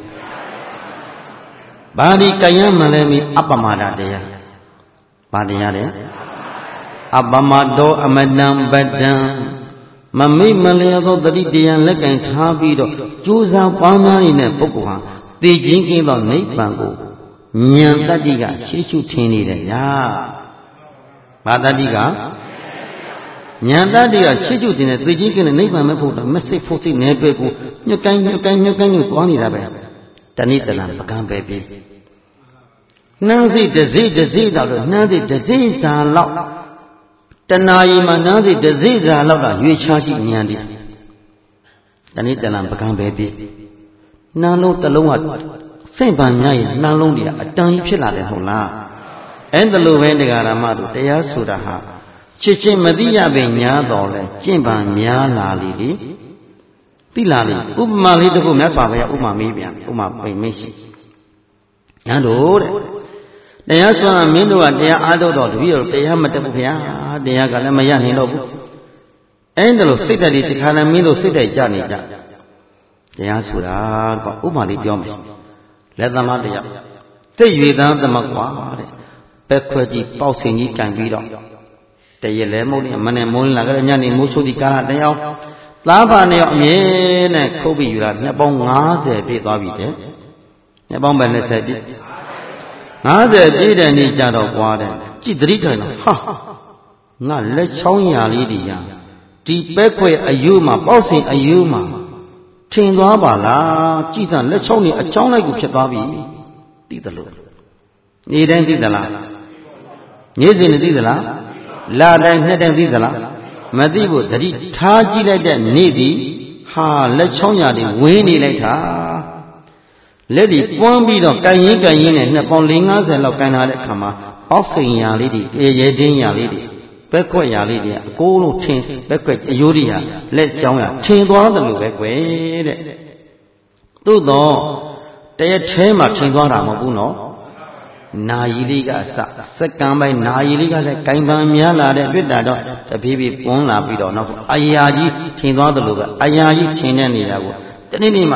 ဘာဒီကယံမလဲမီအပမဒတရားဘာတရားလဲအပမတောအမတံပတ္တံမမိတ်မလျောသောတတိတရားလက်ကင်ထားပြီးတော့ကြိုးစားပွားများနေတဲ့ပုဂ္ဂိုလ်ဟာသိချင်းကင်းသောနိဗ္ဗာန်ကိုဉာဏ်တတ္တိကရှေ့ရှုထင်နေတယ်ညာဘာတတ္တိကဉာဏ်တတ္တိကရှေ့ရှုထင်တဲ့သိချင်းကင်းတဲ့နိဗ္ဗာန်မဲ့ဖို့မစိတ်ဖို့စိတ်နေပဲကိုညှက်ကိုင်းညှက်ကိုင်းညှက်ကိုင်းကိုသွားနေတာပဲတဏိတလံပကံပဲပြီနှမ်းစိတ်တစိတစိတော့လို့နှမ်းစိတ်တစိစာလောက်တဏှာကြီးမှာနှမ်းစိတ်တစိစာလောက်ကရွေချရှိဉာဏ်ဒီတဏိတလံပကံပဲပြီနှမ်းလုံးတစ်လုံးကစိတ်ပံများရင်နှမ်းလုံးတွေကအတန်ကြီးဖြစ်လာတယ်ဟုတ်လားအဲ့ဒါလိုပဲတရားဓမ္မတို့တရားဆိုတာဟာချစ်ချင်းမသိရပဲညာတော်လဲကျင့်ပံများလာလေလေသိလာလေဥပမာလေးတစ်ခုမြတ်စွာဘုရားဥပမာမေးပြန်ဥပမာပိန်မရှိညာတို့တဲ့တရားစွာမင်းတို့ကတရားအားထုတ်တော့တပည့်တော်တရားမတက်ဘူးခင်ဗျာတရားကလည်းမရနိုင်တော့ဘူးအဲ့ဒါလိုစိတ်ဓာတ်တွေဒီခါနဲ့မင်းတို့စိတ်ဓာတ်ကြနေကြတရားဆိုတာကဥပမာလေးပြောမယ်လက်သမားတရားသိရွေသားသမကွာတဲ့ပက်ခွက်ကြီးပေါက်စင်ကြီးကန်ပြီးတော့တရလဲမုန်းနေမနဲ့မုန်းလာကြညနေမိုးဆိုးဒီကာလတရားသားပါနဲ့အမြဲနဲ့ခုတ်ပြီးယူလာနှစ်ပေါင်း၅၀ပြည့်သွားပြီတဲ့နှစ်ပေါင်းပဲ၂၀ပြည့်၅၀ပြည့်တဲ့နေ့ကြတော့ကွာတဲ့ကြည်တတိထိုင်တော့ဟာငါလက်ချောင်းရာလေးတွေရာဒီပက်ခွက်အယူမှာပေါက်စင်အယူမှာထင်သွားပါလားကြည်စံလက်ချောင်းနေအချောင်းလိုက်ကိုဖြစ်သွားပြီသိသလိုနေတိုင်းသိသလားနေစဉ်သိသလားလာတိုင်းနှစ်တိုင်းသိသလားမသိဘူးတတိထားကြည့်လိုက်တဲ့နေ့သည်ဟာလက်ချောင်းရာတွေဝင်းနေလိုက်တာလက်ဒီပွန်းပြီးတော့ကန်ရင်ကန်ရင်နဲ့နှစ်ပေါင်း၄၅၀လောက်ကန်လာတဲ့အခါမှာပေါက်စိန်ရာလေးတွေအေရဲတင်းရာလေးတွေဘက်ခွက်ရာလေးတွေအကိုးလုံးထင်ဘက်ခွက်အယိုးတွေဟာလက်ချောင်းရာထင်သွားတယ်လို့ပဲကွယ်တဲ့သို့တော့တရက်ထဲမှာထင်သွားတာမဟုတ်ဘူးနော်နာယီလေးကအစစက္ကန့်ပိုင်းနာယီလေးကလည်းကင်ပန်းများလာတဲ့တွေ့တာတော့တပြေးပြေးပွန်းလာပြီးတော့နောက်ဆုံးအရာကြီးထင်သွားတယ်လို့ပဲအရာကြီးထင်တဲ့နေတာကိုတနေ့နေ့မှ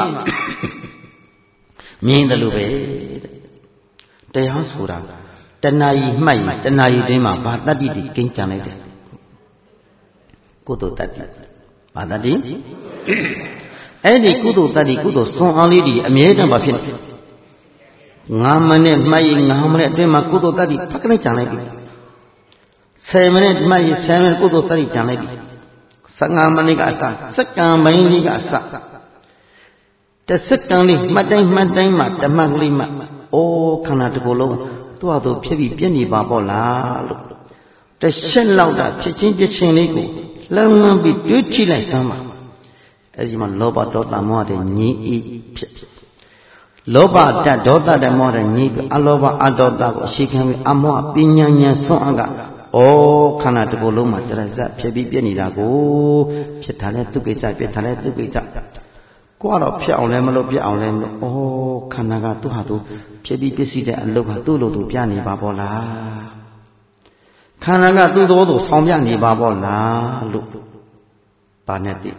မြင်တယ်လို့ပဲတရားဆိုတာတဏှာကြီးမှတ်ရင်တဏှာကြီးတင်းမှာဘာတတ္တိတိကိန်းကြံလိုက်တယ်ကုသိုလ်တတ္တိဘာတတ္တိအဲ့ဒီကုသိုလ်တတ္တိကုသိုလ်စွန်အားလေးတွေအမြဲတမ်းဘာဖြစ်လဲငါးမိနစ်မှတ်ရင်ငါးမိနစ်အတွင်းမှာကုသိုလ်တတ္တိဖက်ကနေကြံလိုက်ပြီဆယ်မိနစ်မှတ်ရင်ဆယ်မိနစ်ကုသိုလ်တတ္တိကြံလိုက်ပြီဆယ့်ငါးမိနစ်ကအစစက္ကန့်ပိုင်းလေးကအစတစက္ကန့်လေးမှတ်တိုင်းမှတ်တိုင်းမှာဓမ္မကလေးမှအိုးခန္ဓာတစ်ခုလုံးသူ့ဟာသူဖြစ်ပြီးပြည့်နေပါပေါ့လားလို့တချက်လောက်တာဖြစ်ချင်းပြချင်းလေးကိုလှမ်းမှန်းပြီးတွေးကြည့်လိုက်စမ်းပါအဲဒီမှာလောဘဒေါသမောဟတွေငြိအေးဖြစ်လောဘတဒေါသတမောဟတွေငြိပြီးအလောဘအဒေါသကိုအရှိခံပြီးအမောဟပညာဉာဏ်ဆွမ်းအကဩဩခန္ဓာတစ်ခုလုံးမှာတရဇက်ဖြစ်ပြီးပြည့်နေတာကိုဖြစ်တာလဲသူကိစ္စပြည့်တာလဲသူကိစ္စကိုကတော့ဖြစ်အောင်လဲမလို့ပြည့်အောင်လဲမလို့ဩခန္ဓာကသူ့ဟာသူဖြစ်ပြီးပြည့်စည်တဲ့အလုပ်ဟာသူ့လိုသူပြနေပါပေါ့လားခန္ဓာကသူ့သောသူဆောင်ပြနေပါပေါ့လားလို့ဘာနဲ့သိ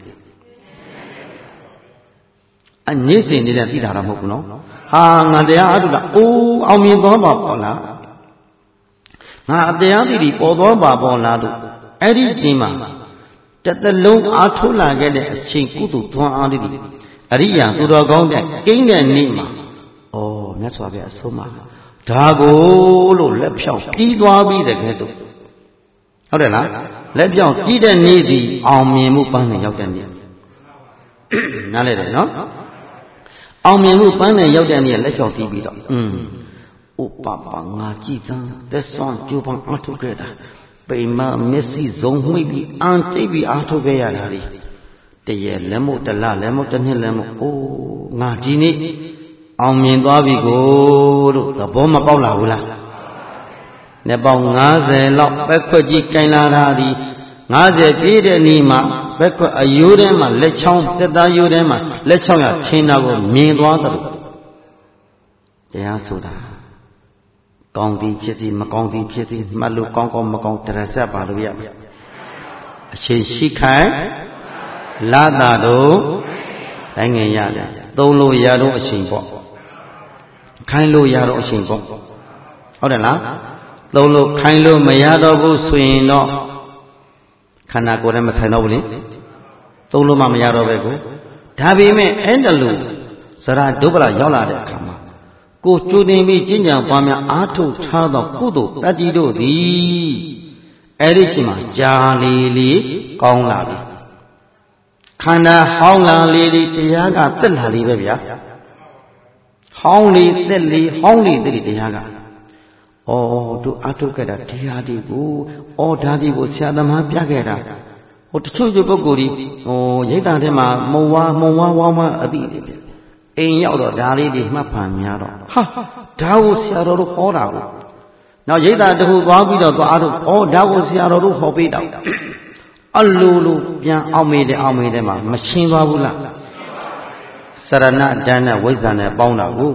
အငြိမ့်စင်နေတဲ့သိတာတော့မဟုတ်ဘူးနော်ဟာငါတရားအထုတာအိုးအောင်မြင်သွားပါပေါ့လားငါတရားသိပြီးပေါ်သွားပါပေါ့လားလို့အဲ့ဒီချိန်မှာတသက်လုံးအားထုတ်လာခဲ့တဲ့အချိန်ကုသိုလ်သွမ်းအားလေးတွေအရိယာသူတော်ကောင်းတဲ့ကိန်းတဲ့နေ့မှာဩမြတ်စွာဘုရားအဆုံးအမဒါကိုလို့လက်ဖြောက်ပြီးသွားပြီးတကယ်တော့ဟုတ်တယ်လားလက်ဖြောက်ပြီးတဲ့နေ့ဒီအောင်မြင်မှုပန်းနဲ့ရောက်တဲ့နေ့နားလဲတယ်နော်အောင်မြင်မှုပန်းနဲ့ရောက်တဲ့နေ့လက်ဖြောက်ပြီးပြီးတော့อืมဥပပငါကြည်သံသက်စွမ်းကြိုးပမ်းအားထုတ်ခဲ့တာပိမမျက်စိစုံမှိတ်ပြီးအန်တိတ်ပြီးအားထုတ်ခဲ့ရတာလေတရေလက်မို့တလလက်မို့တစ်နှစ်လက်မို့အိုးငါဒီနေ့အောင်မြင်သွားပြီကိုလို့သဘောမပေါက်လာဘူးလားနှစ်ပေါင်း၅၀လောက်ဘက်ခွက်ကြီးကင်လာတာဒီ၅၀ပြည့်တဲ့နေ့မှာဘက်ခွက်အယိုးထဲမှာလက်ချောင်းတက်သားယိုးထဲမှာလက်ချောင်းရထင်းတာကိုမြင်သွားတယ်တရားဆိုတာကောင်းသည်ဖြစ်စီမကောင်းသည်ဖြစ်စီမှတ်လို့ကောင်းကောင်းမကောင်းတရဆက်ပါလို့ရအချိန်ရှိခိုင်လာတာတို့တိုင်းငင်ရတယ်သုံးလို့ရတော့အချိန်ပေါ့ခိုင်းလို့ရတော့အချိန်ပေါ့ဟုတ်တယ်လားသုံးလို့ခိုင်းလို့မရတော့ဘူးဆိုရင်တော့ခန္ဓာကိုယ်နဲ့မဆိုင်တော့ဘူးလေသုံးလို့မှမရတော့ပဲကိုဒါပေမဲ့အဲ့ဒါလို့ဇရာဒုပ္ပလာရောက်လာတဲ့အခါမှာကိုကျူတင်ပြီးကျင့်ကြံပွားများအားထုတ်ထားသောကုသိုလ်တတ္တိတို့သည်အဲ့ဒီချိန်မှာကြာလေလေကောင်းလာပြီခန္ဓာဟောင်းလာလေလေတရားကတက်လာလေပဲဗျာဟောင်းလေတက်လေဟောင်းလေတက်လေတရားကဩတို့အားထုတ်ခဲ့တာတရားဒီကိုဩဓာဒီကိုဆရာသမားပြခဲ့တာဟိုတချို့ချို့ပုဂ္ဂိုလ်ဒီဟိုရိတ်တာထဲမှာမုံဝါမုံဝါဝါမအတိအိမ်ရောက်တော့ဒါလေးတွေမှတ်ဖန်များတော့ဟာဒါကိုဆရာတော်တို့ဟောတာကိုနောက်ရိတ်တာတခုသွားပြီးတော့သွားအားထုတ်ဩဒါကိုဆရာတော်တို့ဟောပေးတော့အလိုလိုပြန်အောင်မေးတယ်အောင်မေးတယ်မှာမရှင်းသွားဘူးလားစရဏဒဏ်နဲ့ဝိဇ္ဇာနဲ့ပေါင်းတာကို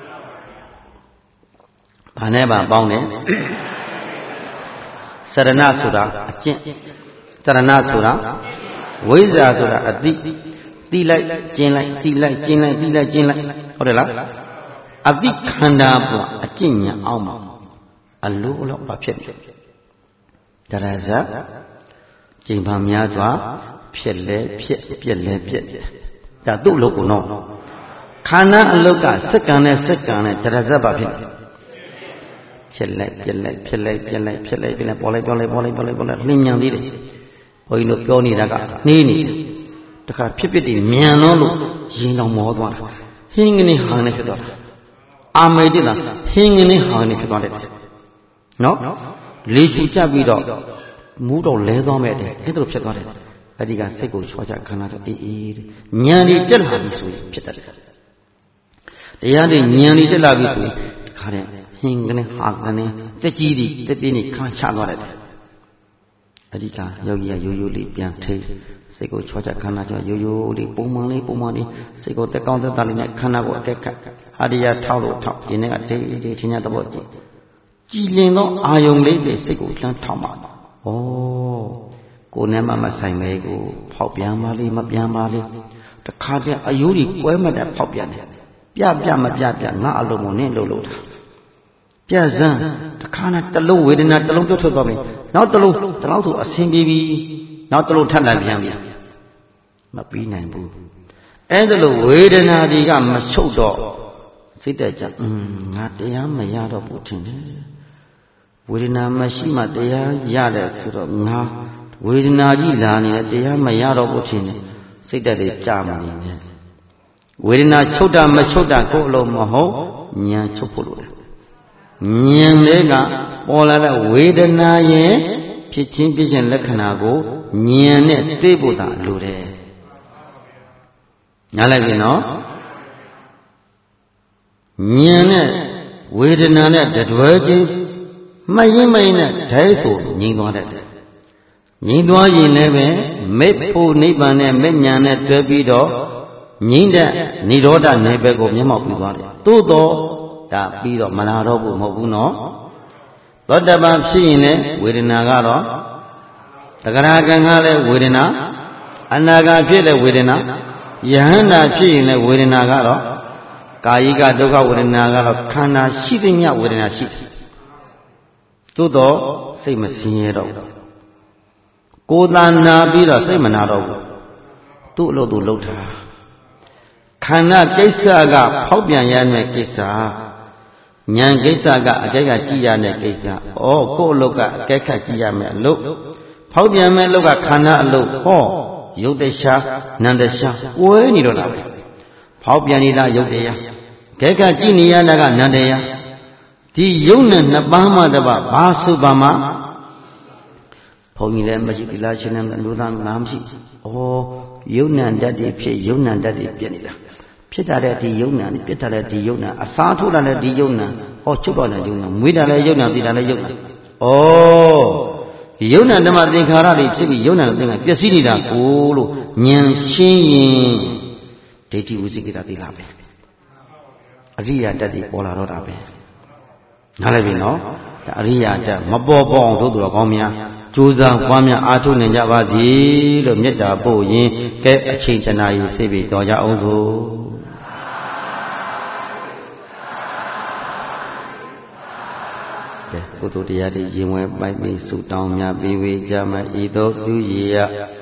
ဘာနဲ့ပါပေါင်းတယ်စရဏဆိုတာအကျင့်စရဏဆိုတာဝိဇ္ဇာဆိုတာအတိတိလိုက်ကျင်းလိုက်တိလိုက်ကျင်းလိုက်တိလိုက်ကျင်းလိုက်ဟုတ်တယ်လားအတိခန္ဓာပွားအကျင့်ညာအောင်မှာအလိုအလောက်ပါဖြစ်တယ်တရဇတ်ကျင့်ပါများစွာဖြစ်လဲဖြစ်ပြက်လဲပြက်ဒါသူ့အလုပ်ကိုနော်ခန္ဓာအလုပ်ကစက္ကန့်နဲ့စက္ကန့်နဲ့တရဇတ်ပါဖြစ်ဖြစ်လိုက်ပြက်လိုက်ဖြစ်လိုက်ပြက်လိုက်ဖြစ်လိုက်ပြက်လိုက်ပေါ်လိုက်ပေါ်လိုက်ပေါ်လိုက်ပေါ်လိုက်ပေါ်လိုက်နှင်းမြန်သေးတယ်ဘုန်းကြီးတို့ပြောနေတာကနှေးနေတယ်တခါဖြစ်ဖြစ်တည်မြန်တော့လို့ရင်တော်မောသွားတာဟင်းငင်းဟန်နဲ့ဖြစ်သွားတာအာမေတိလားဟင်းငင်းဟန်နဲ့ဖြစ်သွားတယ်နော်လေချူကြပြီးတော့မူးတော့လဲသွားမဲ့တဲ့အဲ့ဒါလိုဖြစ်သွားတယ်အဲ့ဒီကစိတ်ကိုချွာချခန္ဓာတော့အေးအေးဉာဏ်ကြီးတက်လာပြီဆိုရင်ဖြစ်တတ်တယ်တရားတွေဉာဏ်ကြီးတက်လာပြီဆိုရင်တခါတည်းဟင်းငင်းဟာငင်းတက်ကြီးတွေတက်ပြင်းတွေခါချသွားတယ်အဲ့ဒီကယောဂီကရိုးရိုးလေးပြန်ထိစိတ်ကိုချွာချခန္ဓာချွာရိုးရိုးလေးပုံမှန်လေးပုံမှန်လေးစိတ်ကိုတက်ကောင်းတက်တာလေးနဲ့ခန္ဓာကိုအကက်ကဟာဒီယာထောက်လို့ထောက်ဒီနေ့ကတေးတေးချင်းညာသဘောကြည့်ကြည်လင်သောအာယုံလေးပဲစိတ်ကိုလှမ်းထောက်ပါဩကိုယ်နဲ့မှမဆိုင်ပဲကိုဖောက်ပြန်ပါလေမပြန်ပါလေတခါတည်းအယိုးကြီးကွဲမတဲ့ဖောက်ပြန်တယ်ပြပြမပြပြငါအလုံးမနဲ့လှုပ်လို့တာပြဇန်းတခါနဲ့တလုံးဝေဒနာတလုံးပြုတ်ထွက်သွားပြီနောက်တလုံးတလောက်ဆိုအဆင်ပြေပြီနောက်တလုံးထပ်လာပြန်ပြီမပြီးနိုင်ဘူးအဲ့ဒါလို့ဝေဒနာတွေကမချုပ်တော့စိတ်တက်ကြอืมငါတရားမရတော့ဘူးထင်တယ်ဝေဒနာမရှိမှတရားရတယ်ဆိုတော့ငါဝေဒနာကြီးလာနေတယ်တရားမရတော့ဘူးထင်တယ်စိတ်တက်တွေကြာမနေနဲ့ဝေဒနာချုပ်တာမချုပ်တာကိုယ်အလုံးမဟုတ်ဉာဏ်ချုပ်ဖို့လိုတယ်ဉာဏ်လေးကပေါ်လာတဲ့ဝေဒနာရဲ့ဖြစ်ချင်းဖြစ်ချင်းလက္ခဏာကိုဉာဏ်နဲ့တွေ့ဖို့သာလိုတယ်ညားလိုက်ပြီနော်ဉာဏ်နဲ့ဝေဒနာနဲ့တတွဲချင်းမှတ်ရင်မရင်နဲ့ဒဲဆိုငြိမ်သွားတတ်တယ်ငြိမ်သွားရင်လည်းပဲမေဖို့နိဗ္ဗာန်နဲ့မေညာနဲ့တွဲပြီးတော့ငြိမ်တဲ့និရောဓနယ်ဘက်ကိုမျက်မှောက်ပြီးသွားတယ်သို့တော့ဒါပြီးတော့မလာတော့ဘူးမဟုတ်ဘူးနော်သောတပန်ဖြစ်ရင်လည်းဝေဒနာကတော့သဂရကံကလည်းဝေဒနာအနာဂါဖြစ်လည်းဝေဒနာယဟန္တာဖြစ်ရင်လည်းဝေဒနာကတော့ကာယိကဒုက္ခဝေဒနာကတော့ခန္ဓာရှိသမျှဝေဒနာရှိတယ်သို့တော့စိတ်မဆင်းရဲတော့ဘူးကိုယ်သာနာပြီးတော့စိတ်မနာတော့ဘူးသူ့အလုပ်သူလုပ်တာခန္ဓာကိစ္စကဖောက်ပြန်ရတဲ့ကိစ္စဉာဏ်ကိစ္စကအကြိုက်ကကြည့်ရတဲ့ကိစ္စဩကိုယ့်အလုပ်ကအကြိုက်ခတ်ကြည့်ရမယ်အလုပ်ဖောက်ပြန်မဲ့အလုပ်ကခန္ဓာအလုပ်ဟောရုပ်တရှားနာမ်တရှားကွဲနေတော့တာပဲဖောက်ပြန်နေတာရုပ်တရားကြိုက်ကကြည့်နေရတာကနာမ်တရားဒီယုံနဲ့နှစ်ပါးမှတပါဘာဆိုပါမှဘုန်းကြီးလည်းမရှိသီလရှင်လည်းအလိုသားမှမရှိဩယုံနံတတ်တွေဖြစ်ယုံနံတတ်တွေပြည့်နေတာဖြစ်တာတဲ့ဒီယုံနံပြစ်တာတဲ့ဒီယုံနံအစားထိုးတာလည်းဒီယုံနံဟောချုပ်တော့တဲ့ယုံနံမွေးတာလည်းယုံနံသိတာလည်းယုံနံဩယုံနံဓမ္မသင်္ခါရတွေဖြစ်ပြီးယုံနံသင်္ခါရပျက်စီးနေတာကိုလို့ဉာဏ်ရှင်းရင်ဒိဋ္ဌိဝိသိကိစ္စသိလာပဲအရိယာတတ်တွေပေါ်လာတော့တာပဲနားလည်ပြီနော်ဒါအရိယာတတ်မပေါ်ပေါ်အောင်တို့တော်ကောင်းများကြိုးစားပွားများအားထုတ်နိုင်ကြပါစေလို့မေတ္တာပို့ရင်ကဲအချိန်တနာရီစိတ်ပြီးတော်ကြအောင်သို့ကဲကုသိုလ်တရားတွေရင်ဝဲပိုက်ပြီးဆုတောင်းများပြီးဝေကြမှာဤသို့ပြုရရ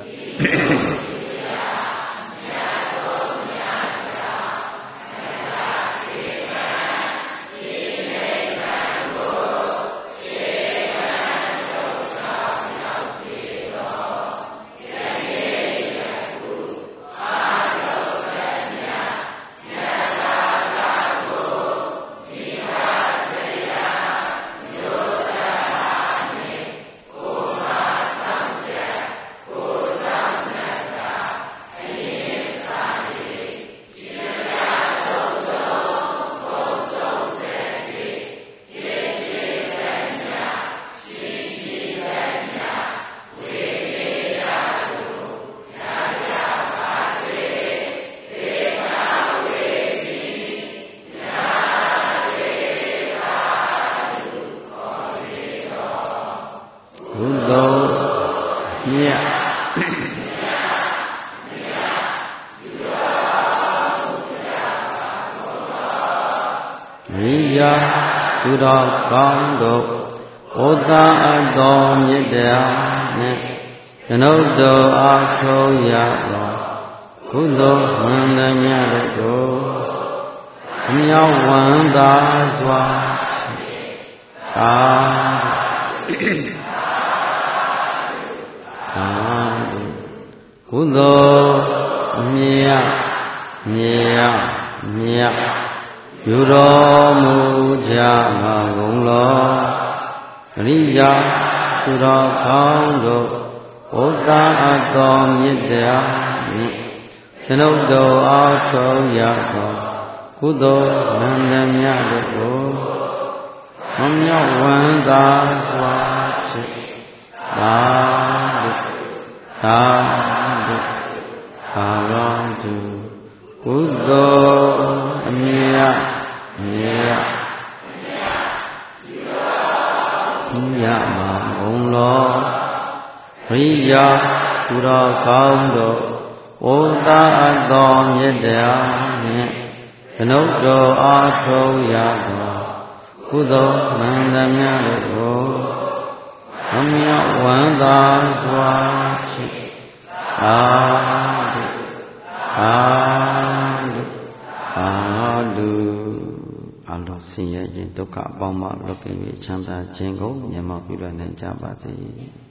သူတော်ကောင်းတို့ဩသာအတော်မြတ်တရားနဲ့ကျွန်ုပ်တို့အားထုတ်ရသောကုသိုလ်မှန်သမျှတို့အမြောက်ဝမ်းသာစွာသာသာကုသိုလ်မြတ်မြတ်မြတ်ပြုတော်မူကြပါကုန်လောအရိယာသူတော်ကောင်းတို့ဩသာအတော်မြတ်တရားနှင့်ကျွန်ုပ်တို့အားထုတ်ရသောကုသိုလ်မှန်သမျှတို့ကိုမမြောက်ဝမ်းသာစွာဖြင့်သာသာသာရောသူကုသိုလ်အမြတ်မြတ်ရမှာဘုံလောရိယာသူတော်ကောင်းတို့ဩသာအတော်မြတ်တရားနှင့်ကျွန်ုပ်တို့အားထုတ်ရသောကုသိုလ်မှန်သမျှတို့ကိုအမြတ်ဝမ်းသာစွာဖြင့်အာတုအာတုအာတုအလောဆင်းရဲခြင်းဒုက္ခအပေါင်းမှလွတ်ကင်း၍ချမ်းသာခြင်းကိုမျက်မှောက်ပြုနိုင်ကြပါစေ